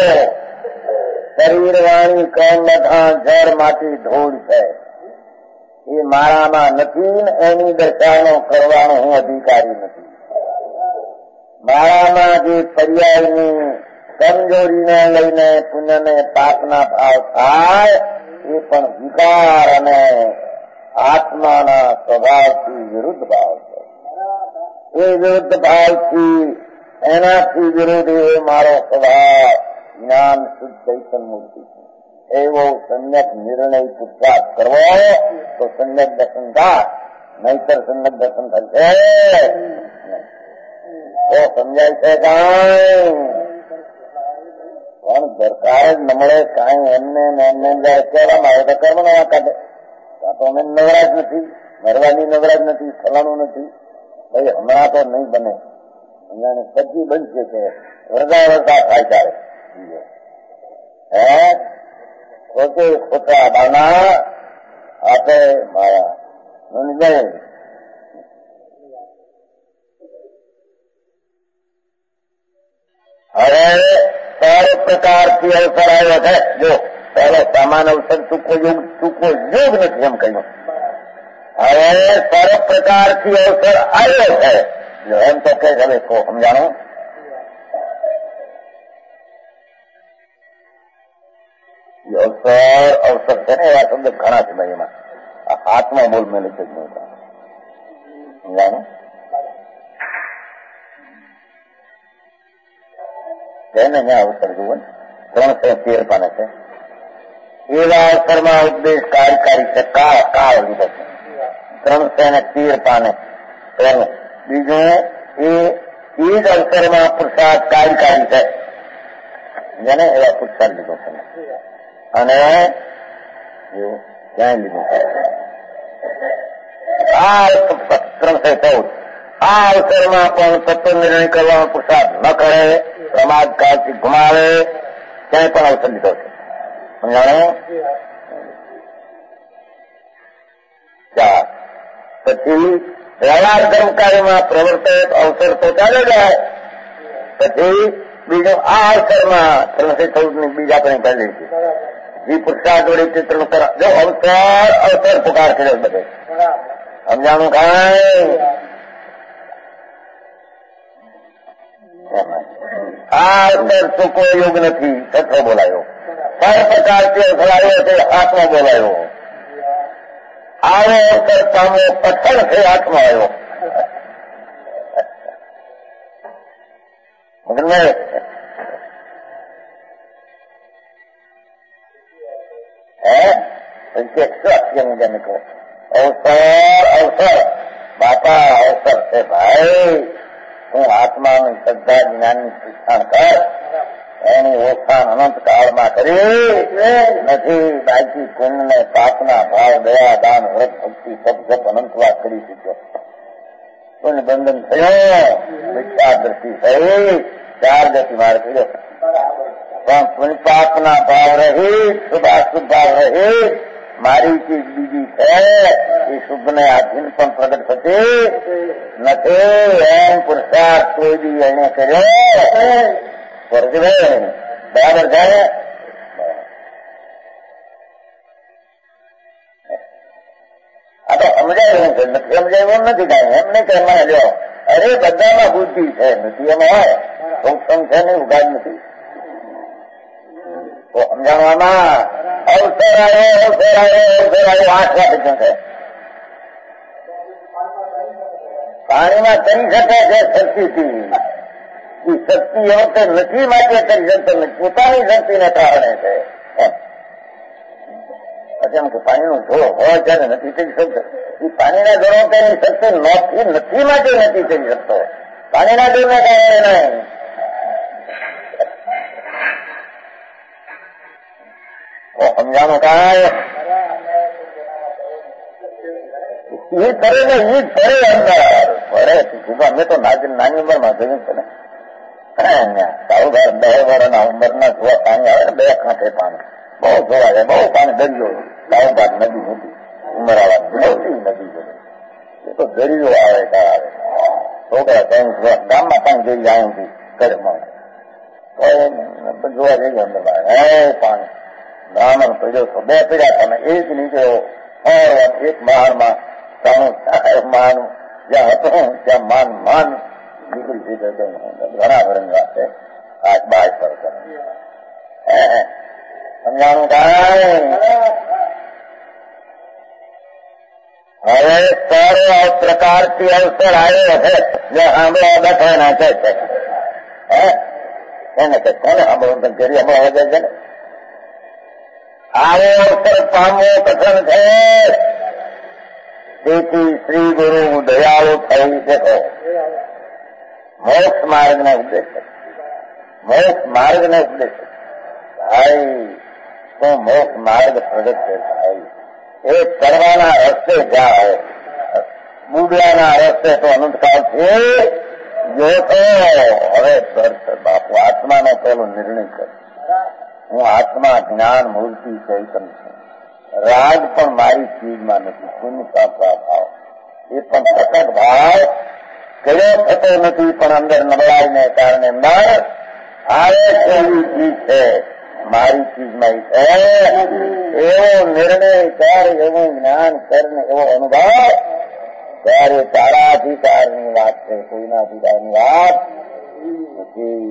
શરીર વાણી કર્મ બધા જળ માટી ધૂળ છે એ મારામાં નથી ને એની દશાનો કરવાનો હું અધિકારી નથી. મારામાં જે પર્યાયની કમજોરીને લઈને પુણ્યને પાપના ભાવ થાય એ પણ વિકાર અને આત્માના સ્વભાવથી વિરુદ્ધ ભાવ છે. એ વિરુદ્ધ ભાવથી એનાથી વિરુદ્ધ એ મારો સ્વભાવ જ્ઞાન શુદ્ધ ચૈતન્ય મૂર્તિ છે. એવો સમ્યક નિર્ણય પુરુષાર્થ કરવો તો સમ્યક દર્શન થાય, નહીતર સમ્યક દર્શન થશે તો સમજાય છે કાંઈ પણ દરકાર જ ન મળે કાંઈ. એમને એમને જયારે કહેવામાં આવે તો કર્મ નવા કાઢે તો અમે નવરાજ નથી, મરવાની નવરાજ નથી, ફલાણું નથી. ભાઈ હમણાં તો નહીં બને, હમણાં પછી બનશે કે વરદા વરદા થાય ત્યારે હે પોતે ખોટા બાના આપે મારા જાય. હવે સર્વ પ્રકારથી અવસર આવ્યો છે. જો પહેલો સામાન અવસર ચૂકવો યોગ ચૂકવો યોગ નથી એમ કહ્યું. હવે સર્વ પ્રકારથી અવસર આવ્યો છે જો એમ તો કે હવે કો સમજાણું. અવસર અવસર છે ને એવા શબ્દ ઘણા છે ભાઈ. એમાં હાથમાં બોલ મેં લખી જ નહીં સમજાણું. છે ને ત્યાં અવસર જુઓ ત્રણસો તેર પાને છે. એવા અવસરમાં ઉપદેશ કાર્યકારી છે. કાળ કાળ લીધો છે ત્રણસો ને તેર પાને. બીજું એ જ અવસરમાં પુરુષાર્થ કાર્યકારી છે જેને એવા પુરુષાર્થ લીધો છે. અને ક્યાંય લીધું છે આ ત્રણસો ચૌદ. આ અવસરમાં પણ તત્વ નિર્ણય કરવાનો પુરુષાર્થ ન કરે, પ્રમાદ કાળથી ગુમાવે, ક્યાંય પણ અવસર લીધો છે સમજાણું. ચાર પછી વ્યવહાર કર્મકારીમાં પ્રવર્તિત અવસર તો ચાલે જાય. પછી બીજું આ અવસરમાં ત્રણસો ચૌદ ની બીજા પણ પહેલી છે જે પુરુષાર્થ જોડે ચિત્રણ કર જો અવસર અવસર પુકાર કરે બધે સમજાણું કાંઈ આ અંદર સુકો યુગ નથી, છઠ્ઠો બોલાયો. ચાર પ્રકારથી અવસરાયો છે, આત્મો બોલાયો. આવો અવસર પામો પથ્થર છે, આત્મો આવ્યો. હે નીકળે અવસર અવસર બાપા અવસર છે ભાઈ. હું આત્માની શ્રદ્ધા જ્ઞાનની શિક્ષણ કર, એની ઓળખાણ અનંત કાળમાં કરી નથી. બાકી પુણ્ય ને પાપના ભાવ દયા દાન વ્રત ભક્તિ સબ જપ અનંતવાદ કરી શક્યો. પુણ્ય બંધન થયો, મિથ્યા દ્રષ્ટિ થઈ, ચાર ગતિ માર્ગ કર્યો. પણ પુણ્ય પાપના ભાવ રહિત, શુભાશુભ ભાવ રહિત મારી ચીજ બીજી છે, એ શુભને આધીન પણ પ્રગટ થતી નથી. એમ પુરુષાર્થ કોઈ બી એને કર્યો સ્વર્ગવે બરાબર છે. આ તો સમજાયું છે, નથી સમજાયું નથી કાંઈ. એમ નહીં કે એમાં લ્યો, અરે બધામાં બુદ્ધિ છે, નથી એમાં હોય સૌક્ષમ છે નહીં, ઉગાડ નથી. તો સમજાવવામાં અવસર આવ્યો, અવસર આવ્યો, અવસર આવ્યો. આઠ વાગ્યા છે. પાણીમાં કરી શકે છે શક્તિથી. એ શક્તિ એમ કે નથી માટે કરી શકતો નથી, પોતાની શક્તિને કારણે છે. એમ કે પાણીનું જોર હોય ત્યારે નથી કરી શકતો. એ પાણીના જોરો તેની શક્તિ નથી નથી માટે નથી કરી શકતો, પાણીના જોરને કારણે નહીં. સમજાનું કાંઈ એ કરે ને એ ફરે અંદર ફરે. અમે તો નાની ઉંમરમાં જોયું છે ને, સારું દસ વર્ષના ઉંમરના જોવા પાણી આવે ને, બે કાંઠે પાણી બહુ જોવા જાય, બહુ પાણી દરિયો દાઉબાદ નદી મોટી ઉંમર આવવાની મોટી નદી છે. એ તો દરિયો આવે ત્યાં આવે. છોકરા ત્રણ ગામમાં પણ જઈ જાય કરે મળે જોવા જઈએ અંદર હે પાણી. બ્રાહ્મણ પડ્યો છો, બે પીડ્યા તમે, એક નીકળ્યો એક મહાનમાં માન જ્યાં હતું ત્યાં માન માન નીકળી જશે. ઘણા વરંગા છે આજ બાજ પર સમજાણું કાંઈ. હવે સર્વ પ્રકારથી અવસર આવ્યો છે જે સાંભળવા બેઠાના છે. હે એને કે કોને સાંભળવું ઘરી હમણાં વધે છે ને. આવો અવસર પામવો પસંદ છે. તેથી શ્રી ગુરુ દયાળુ થઈ શકો. મોક્ષ માર્ગને ઉપદેશ, મોક્ષ માર્ગને ઉપદેશ. ભાઈ શું મોક્ષ માર્ગ પ્રગટ છે ભાઈ. એ કરવાના રસ્તે જાય, બુડલાના રસ્તે તો અનંતકાળ છે. જો તો હવે બાપુ આત્માનો પેલો નિર્ણય કર. હું આત્મા જ્ઞાન મૂર્તિ ચૈતન્ય છું. રાગ પણ મારી ચીજમાં નથી. પુણ્યતા ભાવ એ પણ પ્રકટ ભાવ કયો થતો નથી, પણ અંદર નબળાઈને કારણે મન આવે એવી ચીજ છે, મારી ચીજમાં છે. એવો નિર્ણય કર, એવું જ્ઞાન કર ને એવો અનુભવ ત્યારે તારા અધિકારની વાત છે, કોઈના અધિકારની વાત નથી.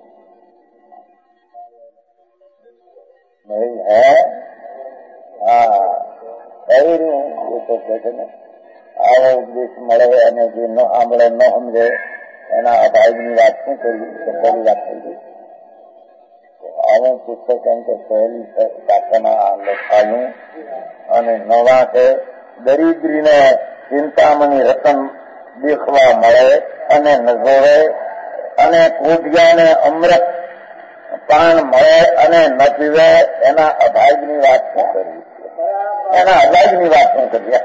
નહીં હે હા કઈ એ તો કે છે ને આવો ઉપદેશ મળે અને જે ન સાંભળે ન સમજે એના અભાવની વાત શું કરવી, પહેલી વાત થઈ ગઈ. આવું પુસ્તક એમ કે પહેલી શાખાના લખાયું અને નવા છે. દરિદ્રીને ચિંતામણી રતન દેખવા મળે અને ન જોવે, અને કોઢિયાને અમૃત પાન મળે અને ન પીવે, એના અભાગની વાત શું કરવી, એના અભાગની વાત શું કરીએ.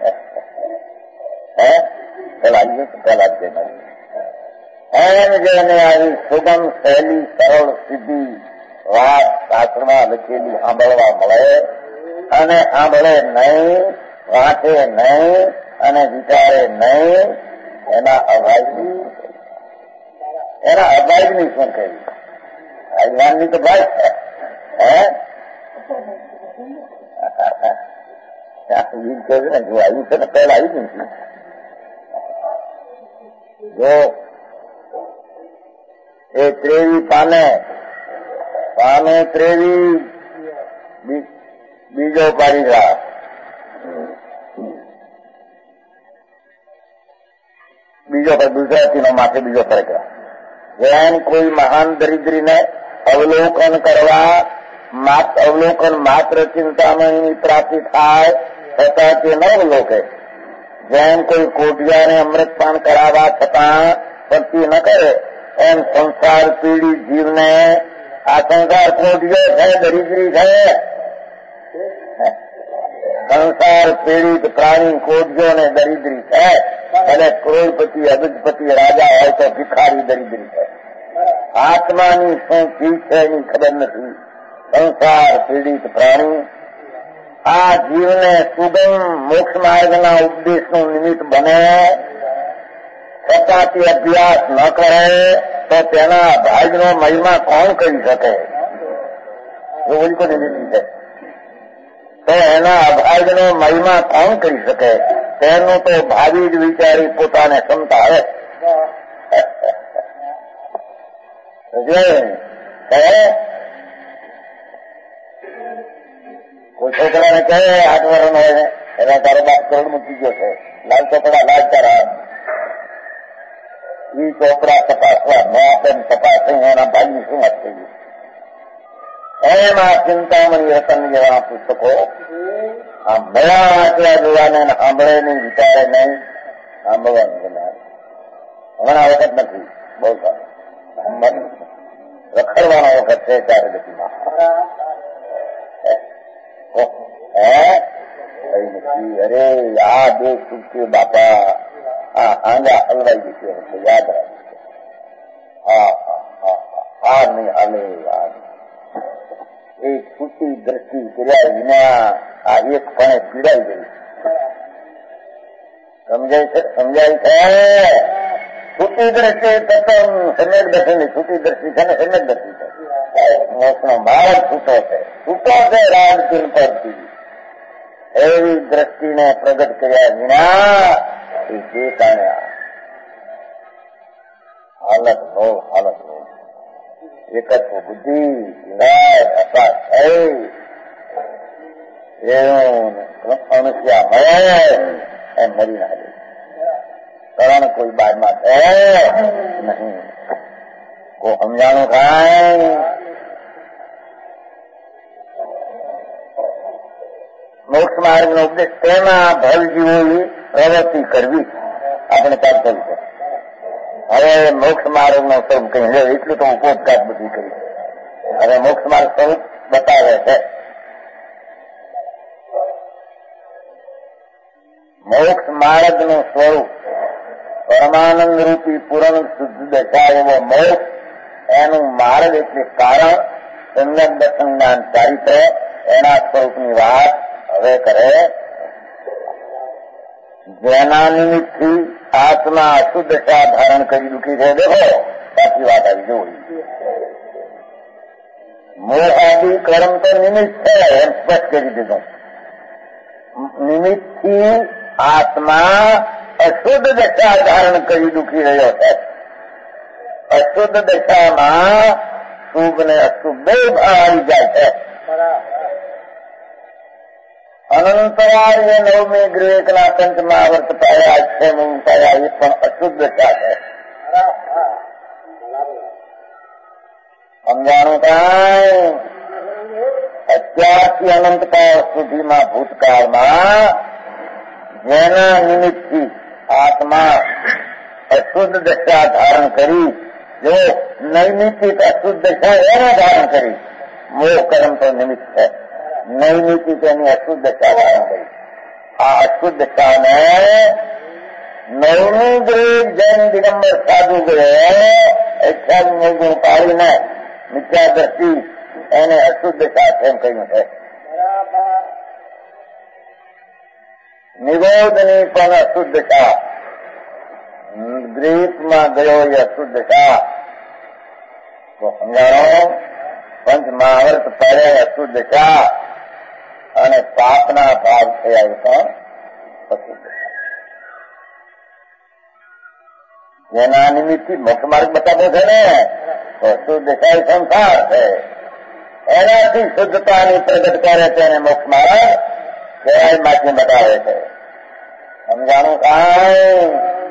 હે પેલા આવીએ પેલા જ એમ જેને આવી સુગમ સહેલી સરળ સીધી વાત શાસ્ત્રમાં લખેલી સાંભળવા મળે અને સાંભળે નહીં, વાંચે નહીં અને વિચારે નહીં, એના અભાગની એના અભાગની શું કહ્યું. આજ્ઞાનની તો ભાગ છે. હે અહિંસે છે ને, જો અહિંસે ને પહેલા આવી જ નથી. જો એ ત્રેવી પાને પાને ત્રેવી બીજો પારીગ્રાફ. બીજો ગુજરાતીનો માથે બીજો પેરેગ્રાફ. જેમ કોઈ મહાન દરિદ્રીને અવલોકન કરવા અવલોકન માત્ર ચિંતામણીની પ્રાપ્તિ થાય છતાં તે ન અવલોકે, જેમ કોઈ કોઢિયાને અમૃતપાન કરાવવા છતાં ભક્તિ ન કરે, એમ સંસાર પીડિત જીવને આ સંસાર કોઢિયો છે, દરિદ્રી છે. સંસાર પીડિત પ્રાણી કોઢિયો ને દરિદ્રી છે. અને કરોડપતિ અબજપતિ રાજા હોય તો ભિખારી દરિદ્રી છે. આત્માની શું ચીજ છે એની ખબર નથી. સંસાર પીડિત પ્રાણી આ જીવને સુગમ મોક્ષ માર્ગના ઉપદેશનું નિમિત્ત બને, છતાં તે અભ્યાસ ન કરે તો તેના ભાગનો મહિમા કોણ કરી શકે? એ ઓલી નિમિત્ત છે. તો એના અભાગનો મહિમા કોણ કરી શકે? તેનું તો ભાવિ જ વિચારી પોતાને ક્ષમતા આવે. કોઈ છોકરાને કહે આઠ વર્ષ હોય ને એના તારો બાપ કરોડ મૂકી ગયો છે, લાલ ચોપડા લાલ તારા ઈ ચોપડા તપાસવા ન આપે તપાસે એના ભાગની શું વાત થઈ ગઈ? એમાં ચિંતામણી રતન જેવા પુસ્તકો આમ ભયા વાંચવા જોવાને સાંભળે નહીં, વિચારે નહીં, સાંભળવાનું બનાવે. હમણાં વખત નથી, બહુ સારું રખડવાનો વખત છે. ચાર ગતિમાં અરે આ બે છૂટકે બાપા આ આંગા હલવાઈ જશે, યાદ રાખજો. હા હા હા નહીં હાલે યાદ. એ છૂટી દ્રષ્ટિ કર્યા વિના આ એક પણે પીડાઈ ગઈ. સમજાય છે? સમજાય છે? છૂટી દ્રષ્ટિ તત્વ સમ્યક દર્શન ની છૂટી દ્રષ્ટિ છે ને સમ્યક દ્રષ્ટિ છે. મોક્ષનો માર્ગ છૂટો છે, છૂટો છે રાજકીન પરથી. એવી દ્રષ્ટિને પ્રગટ કર્યા વિના એ જે કારણે હાલત હો હાલત હો એકત્વ બુદ્ધિ અપાસ મનુષ્યા મળે એમ મરી ના જાય. કરણ કોઈ બાદમાં છે નહીં. કોઈ સમજાણું થાય? મોક્ષ માર્ગ નો ઉપદેશ તેમાં ભવજીવોની પ્રવૃત્તિ કરવી આપણે તાત્પર્ય છે. હવે મોક્ષ માર્ગ નો સ્વરૂપ કહી લે એટલું તો ઉપોપકાર બધી કરી. હવે મોક્ષ માર્ગ સ્વરૂપ બતાવે છે. મોક્ષ માર્ગ નું સ્વરૂપ પરમાનંદ રૂપી પૂર્ણ શુદ્ધ દશા એવો મોક્ષ, એનું માર્ગ એટલે કારણ, સમ્યક દર્શન જ્ઞાન ચારિત્ર, એના સ્વરૂપની વાત હવે કરે. જેના નિમિત્તથી આત્મા અશુદ્ધ દશા ધારણ કરી દુઃખી છે. દેખો સાચી વાત આવી જોઈ. મોહ આદિ કર્મ તો નિમિત્ત છે એમ સ્પષ્ટ કરી દીધું. નિમિત્તથી આત્મા અશુદ્ધ દશા ધારણ કરી દુઃખી રહ્યો છે. અશુદ્ધ દશામાં શુભ ને અશુભ બે ભાવ આવી જાય છે. અનંતવાર્ય નવમી ગ્રેકના પંચમા વર્ત પાયા છે મૂળ પાયા એ પણ અશુદ્ધ દશા છે. સમજાણું કાંઈ? અત્યારથી અનંતકાળ સુધીમાં ભૂતકાળમાં જેના નિમિત્તથી આત્મા અશુદ્ધ દશા ધારણ કરી, જો નૈમિતિક અશુદ્ધ દશા એને ધારણ કરી. મોહ કર્મ તો નિમિત્ત છે. નૈમિતિક એની અશુદ્ધ દશા ધારણ કરી. આ અશુદ્ધ દશાને નવમી ગ્રેડ જૈન દિગંબર સાધુ ગયે અઠ્યાવીસ નિર્ગુણ પાડીને મિથ્યા દ્રષ્ટિ એને અશુદ્ધ દશા એમ કહ્યું છે. નિરોધની પણ અશુદ્ધ દશા, ગ્રીપમાં ગયો એ અશુદ્ધ દશા. તો સમજાણો? પંચ મહાવર્ત પડે અશુદ્ધ દશા. અને પાપના ભાગ થયા એ પણ અશુદ્ધ દશા. જેના નિમિત્તથી મોક્ષ માર્ગ બતાવે છે ને તો શુદ્ધ દશા એ સંસાર છે. એનાથી શુદ્ધતાની પ્રગટ કરે છે અને મોક્ષ માર્ગ કહેવાયમાંથી બતાવે છે. સમજાણું કાંઈ?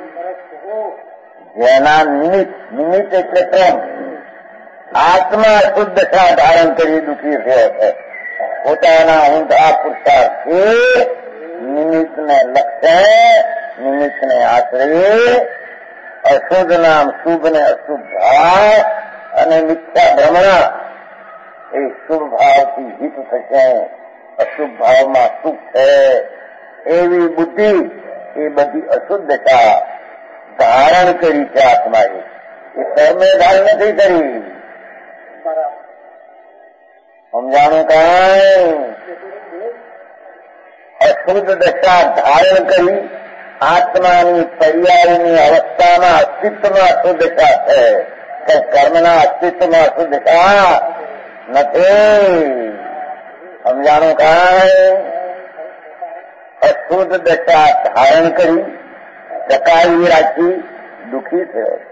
જેના નિમિત્ત નિમિત્ત એટલે કેમ આત્મા શુદ્ધ દશા ધારણ કરી દુઃખી થયો છે. પોતાના ઊંધા પુરુષાર્થથી નિમિત્તને લક્ષ્ય નિમિત્તને આશ્રય અશુદ્ધ નામ શુભ ને અશુભ ભાવ અને મિથ્યા ભ્રમણા એ શુભ ભાવથી હિત થશે, અશુભ ભાવમાં સુખ છે એવી બુદ્ધિ એ બધી અશુદ્ધ દશા ધારણ કરી છે આત્માએ. એ કર્મે ધારણ નથી કરી. સમજાણું કાંઈ? અશુદ્ધ દશા ધારણ કરી આત્માની પર્યાયની અવસ્થામાં અસ્તિત્વમાં અશુદ્ધ દશા છે કે કર્મના અસ્તિત્વમાં અશુદ્ધ દશા નથી. સમજાણું કાંઈ? અશુદ્ધ દશા ધારણ કરી ટકાવી રાખી દુઃખી થયો છે.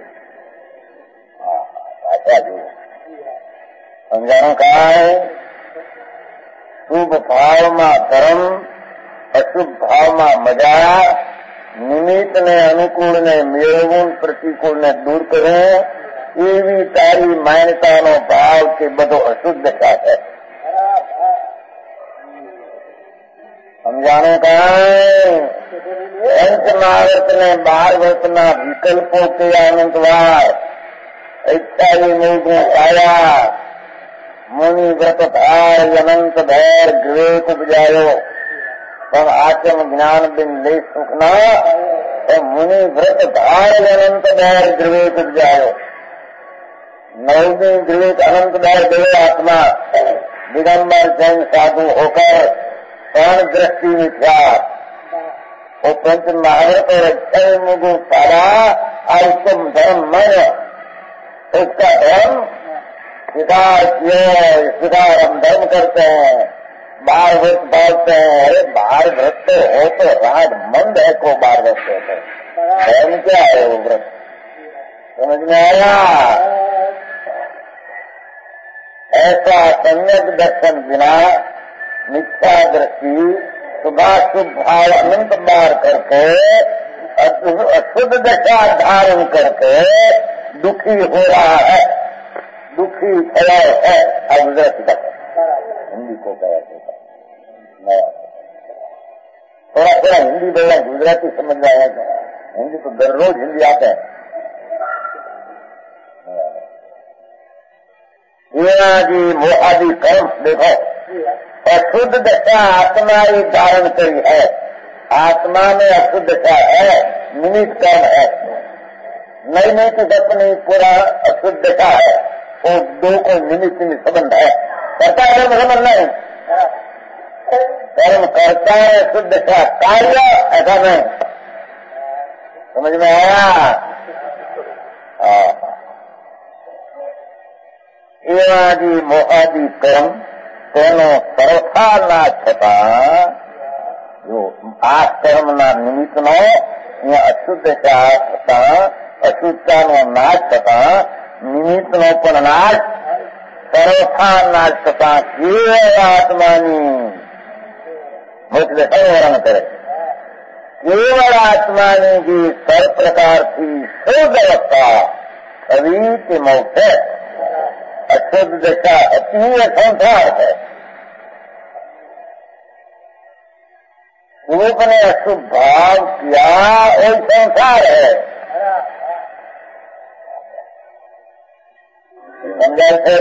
પાછા જુઓ. સમજાણું કાંઈ? શુભ ભાવમાં ધર્મ, અશુભ ભાવમાં મજા, નિમિત્ત ને અનુકૂળ ને મેળવું, પ્રતિકૂળ ને દૂર કરે એવી તારી માન્યતાનો ભાવ કે બધો અશુદ્ધ દશા છે. સમજાણું કાંઈ? પંચમહાવર્ત ને બાર વર્તના વિકલ્પો કે અનંતવાર ઈચ્છાની મોગું કાયા મુનિ વ્રત ધાર અનંત ભેર વિવેક ઉપજાયો પણ આચમ જ્ઞાન બિન લે સુખના એ મુનિ વ્રત ધાર અનંત ભેર વિવેક ઉપજાયો. નવમી વિવેક અનંત ભેર ગયો आत्मा दिगंबर जैन साधु होकर प्राण दृष्टि मिथ्या वो पंच महाव्रत और अक्षय मुगु सारा आयुष्म धर्म मन उसका धर्म सुधार सुधार हम धर्म करते हैं, बार व्रत पालते हैं. अरे बार व्रत तो हो तो राज मंद है को बार व्रत होते धर्म क्या है वो व्रत? समझ में आया? ऐसा सम्यक दर्शन बिना मिथ्या दृष्टि शुभाशुभ भाव अनंत बार करके अशुद्ध दशा धारण करके दुखी हो रहा है, दुखी फैला है. अब गुजराती हिंदी को कहा थोड़ा थोड़ा हिंदी बोलना, गुजराती समझ में आया था. हिंदी तो दररोज हिंदी आते हैं. जी मोहादि कर्म देखो अशुद्ध दशा आत्मा ही धारण करी है. आत्मा में अशुद्ध दशा है, निमित्त कर्म है. नैमित्तिक अपनी पूरा अशुद्ध दशा है. वो दो को निमित्त में संबंध है. करता कर्म संबंध नहीं, कर्म करता है शुद्ध दशा, कार्य ऐसा नहीं. समझ में आया? એવાજી મોહાદી કર્મ તેનો સરથા ના થતા જો આ કર્મના નિમિત્તનો અહીંયા અશુદ્ધતા થતા અશુદ્ધતાનો નાશ થતા નિમિત્તનો પણ નાશ સરથા નાશ થતા કેવળ આત્માની મોક્ષ વર્ણન કરે. કેવળ આત્માની જે સર પ્રકારથી શુદ્ધ અવસ્થા થવી તે મોક્ષ છે. अशुद्ध दशा अतीय संसार है. रूप ने अशुभ भाव किया वही संसार है. समझाते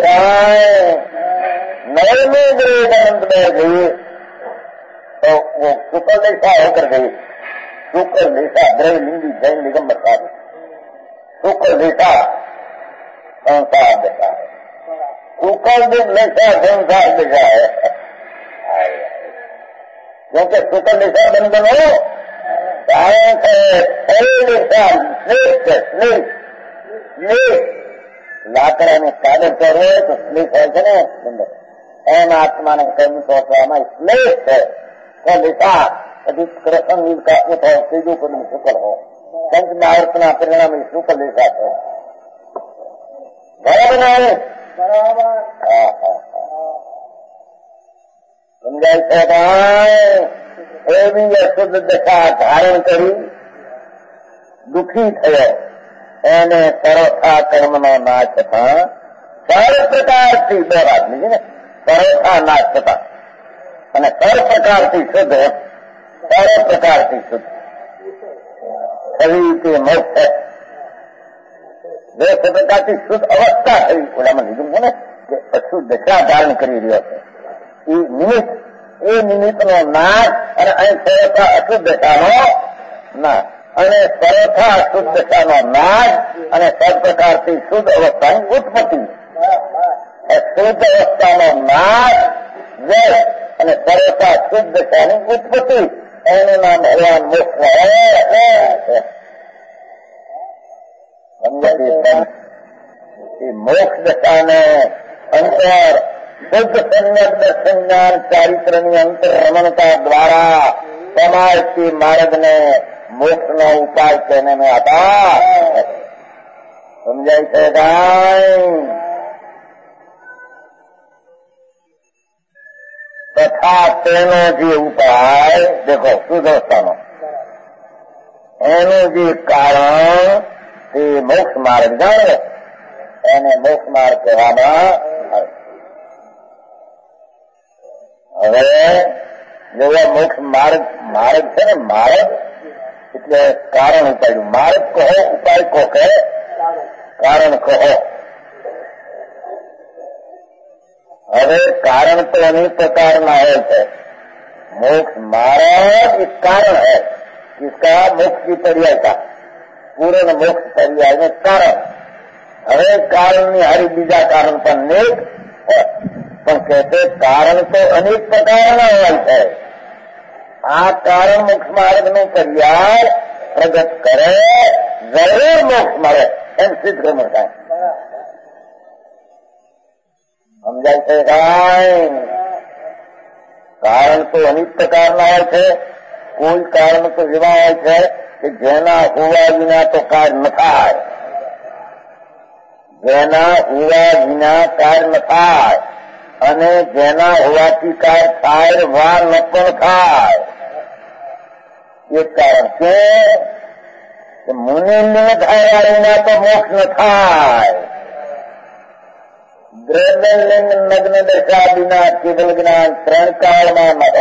नए में गए अनंत में गई तो वो शुक्र दशा होकर गई. शुक्र दशा द्रवलिंगी जैन दिगंबर साधु शुक्र दशा संसार दशा है. शुक्र दिन दशा संसार दशा है. क्योंकि शुक्र दशा बंधन हो कारण से दशा श्लेष श्लेष श्लेष लाकड़ा में कागज कर रहे तो श्लेष है ना बंधन एम आत्मा ने कर्म सोचવામાં શ્લેષ છે તો દિશા પછી કૃષ્ણ નીલકા ઉઠો ત્રીજું પદ શુકલ હો સંત મહાવર્તના પરિણામે શુકલ દિશા છે બરાબર ને બરાબર સમજાય છે ભાઈ એવી અશુદ્ધ દશા ધારણ કરી દુઃખી થયો એને સરોથા કર્મનો નાશ થતા સર્વ પ્રકારથી બે વાત લીધી ને સરોથા નાશ થતા અને સર્વ પ્રકારથી શુદ્ધ સર્વ પ્રકારથી શુદ્ધ થવી તે મોક્ષ બે પ્રકારથી શુદ્ધ અવસ્થા થઈ ઓલામાં લીધું છે ને કે અશુદ્ધ દશા ધારણ કરી રહ્યો છે એ નિમિત્ત એ નિમિત્તનો નાશ અને અહીં સરોથા અશુદ્ધ દશાનો નાશ અને સરોથા અશુદ્ધ દશાનો નાશ અને સર્વ પ્રકારથી શુદ્ધ અવસ્થાની ઉત્પત્તિ શુદ્ધ અવસ્થાનો નાશ જય અને સરોથા શુદ્ધ દશાની ઉત્પત્તિ એનું નામ ભગવાન મોક્ષ એ મોક્ષ દશાને અંતર શુદ્ધ સમ્યક દર્શન જ્ઞાન ચારિત્રની અંતર રમણતા દ્વારા સમાજથી માર્ગને મોક્ષનો ઉપાય તેને મેં હતા સમજાય છે ભાઈ તથા તેનો જે ઉપાય દેખો શુદ્ધવસ્થાનો એનું જે કારણ તે મોક્ષ માર્ગ જાણો એને મોક્ષ માર્ગ કહેવામાં આવે હવે જો મોક્ષ માર્ગ માર્ગ છે ને માર્ગ એટલે કારણ ઉપાડ્યું માર્ગ કહો ઉપાય કહો કે કારણ કહો હવે કારણ તો અનેક પ્રકારના હોય છે मोक्ष मार्ग एक कारण है जिसका मोक्ष की पर्याय का पूर्ण मोक्ष पर्याय में कारण હવે કારણની હારી બીજા કારણ પણ અનેક પણ કહેતે કારણ તો અનેક પ્રકારના હોય છે આ કારણ મોક્ષ માર્ગનું પર્યાય પ્રગટ કરે જરૂર મોક્ષ મળે એમ સિદ્ધ કરવું થાય સમજાય છે કાંઈ કારણ તો અનેક પ્રકારના હોય છે કોઈ કારણ તો એવા હોય છે કે જેના હોવા વિના તો કાર્ય ન થાય જેના હોવા વિના કાર્ય ન થાય અને જેના હોવાથી કાર્ય થાય વા ન પણ થાય એ કારણ છે કે મુનિને થયા વિના તો મોક્ષ ન થાય દ્રવ્યલિંગ નગ્ન દશા વિના કેવલ જ્ઞાન ત્રણ કાળમાં ન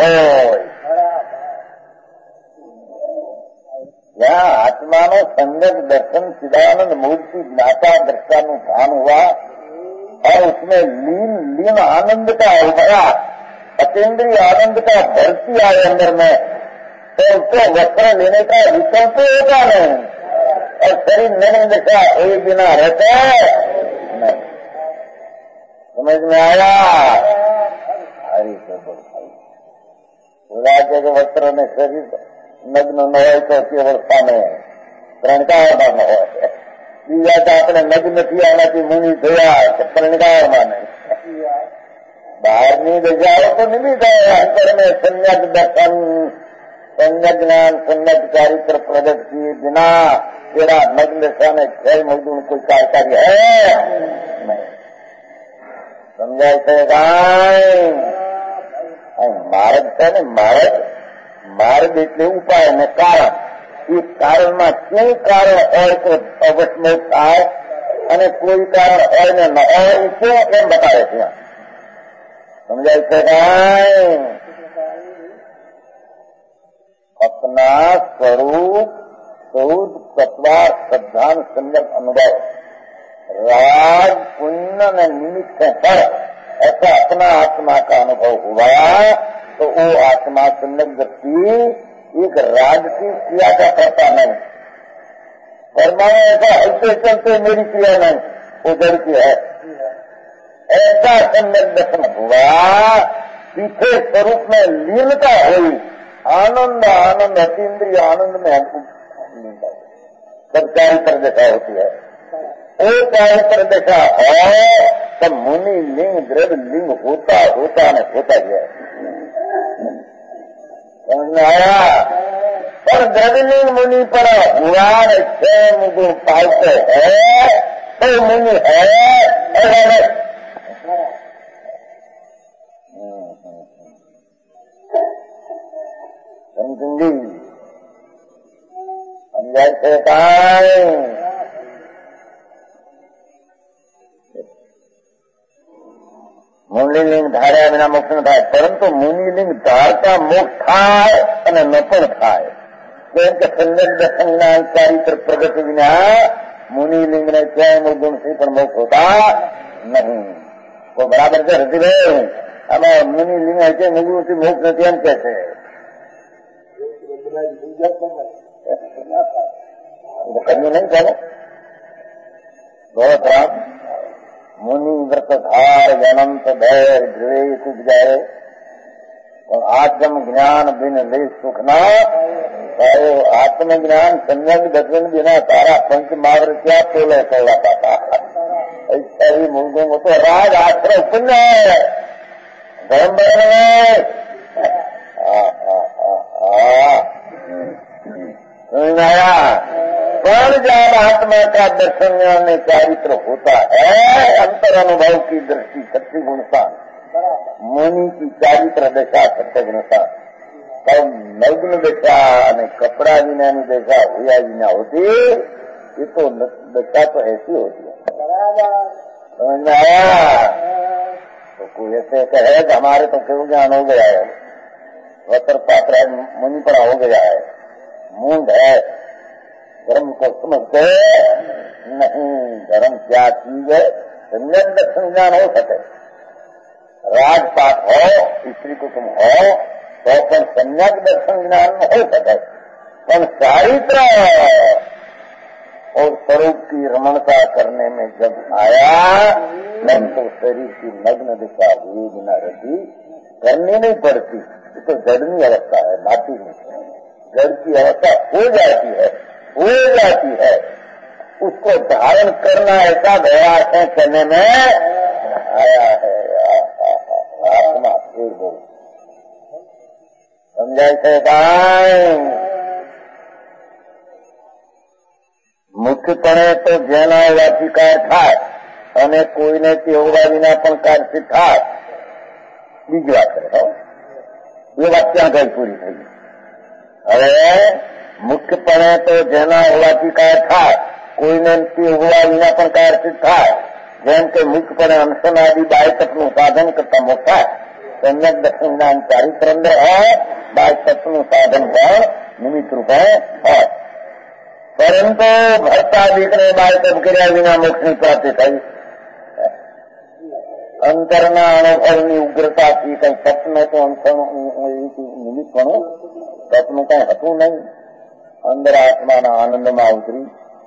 હોય आत्मा संगत दर्शन चिदानंद मूर्ति ज्ञाता दृष्टा भान हुआ और उसमें लीन लीन आनंद का उभरा अतीन्द्रिय आनंद का भर्ती आए अंदर में तो उसको वस्त्र लेने का विकल्प होता नहीं और शरीर नग्न दशा हुए बिना रहता है नहीं समझ में आया हरी राज्य के वस्त्र में शरीर नग्न न હોય તો તે અવસ્થાને ત્રણકાળમાં ન હોય બીજા તો આપણે નગ્ન થયા એનાથી મુનિ થયા ત્રણકાળમાં નહીં બહારની દશાઓ તો નિમિત્ત અંતરને સમ્યક દર્શન સમ્યક જ્ઞાન સમ્યક ચારિત્ર પ્રગટ किए बिना तेरा नग्न दशा में खेल मजदूर कोई कार्यकारी है नहीं समझाय છે કાંઈ માર્ગ છે ને માર્ગ માર્ગ એટલે ઉપાય અને કારણ એ કારણમાં કયું કારણ હોય તો અવશ્ય થાય અને કોઈ કારણ હોય ને ન હોય એ શું એમ બતાવે છે સમજાય છે કાંઈ अपना स्वरूप शोध तत्वा श्रद्धान सम्यक अनुभव राग पुण्य न निमित्त पर ऐसा अपना आत्मा का अनुभव हुआ तो वो आत्मा सम्यक व्यक्ति एक राग की क्रिया का करता नहीं परमाणु ऐसा हलते चलते मेरी क्रिया नहीं वो जड़ की है ऐसा सम्यक दर्शन हुआ पीछे स्वरूप में लीनता हुई आनंद आनंद अतीन्द्रिय आनंद में सब चारित्र दशा होती है वो चारित्र दशा है तब मुनि लिंग द्रव्य लिंग होता होता न होता गया। समझ में आया? पर द्रव्यलिंग मुनि पर हुआ छह मुगुण पालते है तो मुनि है। समझेंगी? समझाए शैतान મુનિલિંગ ધાર્યા વિના મોક્ષ ન થાય, પરંતુ મુનિલિંગ ધારતા મોક્ષ થાય અને ન પણ થાય. કેમ કે સમ્યક દર્શનના ચારિત્ર પ્રગતિ વિના મુનિલિંગને ક્યાંય ગુણથી પણ મોક્ષ હોતા નહીં. તો બરાબર છે રતિભાઈ? આમાં મુનિલિંગ છે મુગુણથી મોક્ષ નથી એમ કે છે. કર્યું નહીં ચાલે बहुत राम मुनि व्रत धार अनंत धैर्य द्वेष उपजाए और आत्म ज्ञान बिन ले सुख ना तो आत्मज्ञान सम्यक दर्शन बिना तारा पंच मार्ग क्या तोले तोला पाता ऐसा ही मुर्गों को तो राज आश्रय पुण्य है धर्म आया पर जब आत्मा का दर्शन में चारित्र होता है अंतर अनुभव की दृष्टि सत्य गुणता मुनि की चारित्र दशा सत्य गुणता तब नग्न दशा અને कपड़ा विना ની दशा हुआ विना होती ये तो दशा तो ऐसी होती है. समझ में आया? तो कोई ऐसे कहे कि हमारे तो केवल ज्ञान हो गया है वस्त्र पात्र है मुनि पड़ा हो गया है मूंद है धर्म को समझते नहीं. धर्म क्या चीज है? सम्यक दर्शन ज्ञान हो सके राजपाट हो स्त्री कुटुंब हो तो पण सम्यक दर्शन ज्ञान हो सके पण चारित्र और स्वरूप की रमणता करने में जब आया तब तो शरीर की नग्न दिशा हुई बिना रहती करनी नहीं पड़ती. ये तो जड़नी अवस्था है माटी में जड़ की अवस्था हो जाती है हो जाती है उसको धारण करना ऐसा प्रयास है करने में आया है आत्मा फिर वो समझाए शैतान मुख्यपणे तो જેના વાચિકાર થાય અને કોઈને તેવડા વિના પણ કાર્ય થાય. બીજી વાત કરે એ વાત ત્યાં ગઈ પૂરી થઈ. હવે મુખ્યપણે તો જેના હોવાથી કાર્ય થાય કોઈને હોવા વિના પણ કાર્ય સિદ્ધ થાય. જેમ કે મુખ્યપણે અંશનાદિ બાહ્યતત્વનું સાધન કરતા મોક્ષ સમ્યક દર્શન જ્ઞાન ચારિત્ર અંદર હોય બાહ્યતત્વનું સાધન પણ નિમિત્ત રૂપે હોય. પરંતુ ભક્તાદિકને બાહ્યતત્વ કર્યા વિના મોક્ષની પ્રાપ્તિ થઈ. અંતરના અનુભવની ઉગ્રતાથી કઈ સપનું તો અંતરનું નિમિત્તપણું સપનું કઈ હતું નહીં. અંદર આત્માના આનંદમાં ઉતરી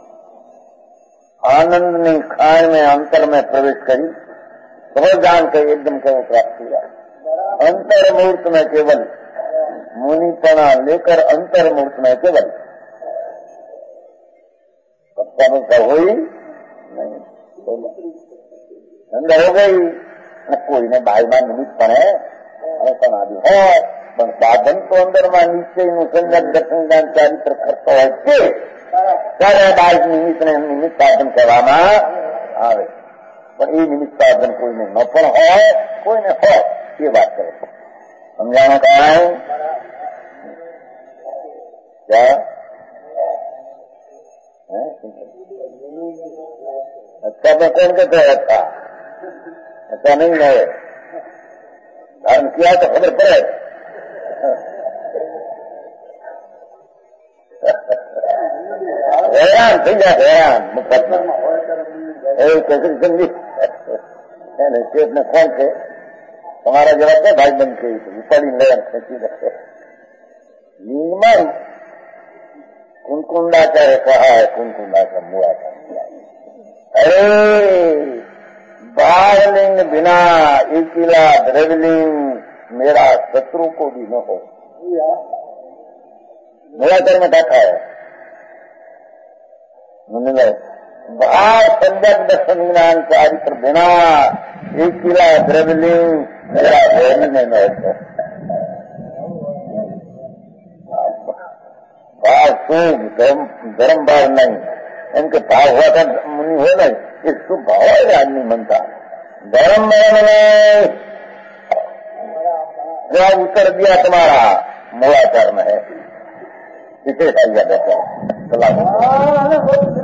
आनंदनी खान में अंतर में प्रवेश करी तो जान के एकदम को प्राप्त हुआ. अंतर मूर्त में केवल मुनिपना लेकर अंतर मूर्त में केवल सत्ता हुई नहीं अंदर हो गई कोई ने बाहर में निमित्त बने आदि है पण साधन तो अंदर में नीचे संगत दर्शन ज्ञान चारित्र करता है ત્યારે બાહ્ય નિમિત્ત ને નિમિત્ત સાધન કહેવામાં આવે. પણ એ નિમિત્ત સાધન કોઈને ન પણ હોય કોઈને હોય એ વાત કરે. સમજાણો કાંઈ? अच्छा में कौन कहते हैं अच्छा अच्छा नहीं है धारण किया तो खबर पड़े. हैरान થઈ જાય हैरान मुकदमा कैसे समझी स्टेट ने कौन थे तुम्हारा जवाब है भाई बन के पड़ी नयन खेची रखे नीमन कुंकुंडाचार्य कहा है कुंकुंडा का मुआ का अरे बाहलिंग बिना एकिला द्रवलिंग मेरा शत्रु को भी न हो. मेरा घर में बैठा है भाव संजक दर्शन ज्ञान चारित्र बिना एक किला द्रव्यलिंग मेरा भैरी में महत्व भाव शुभ धर्म धर्म भाव नहीं इनके भाव हुआ था मुनि हो नहीं ये शुभ भाव है आदमी मनता धर्म में जो उत्तर दिया तुम्हारा मूलाचार में है इसे खाइया देता है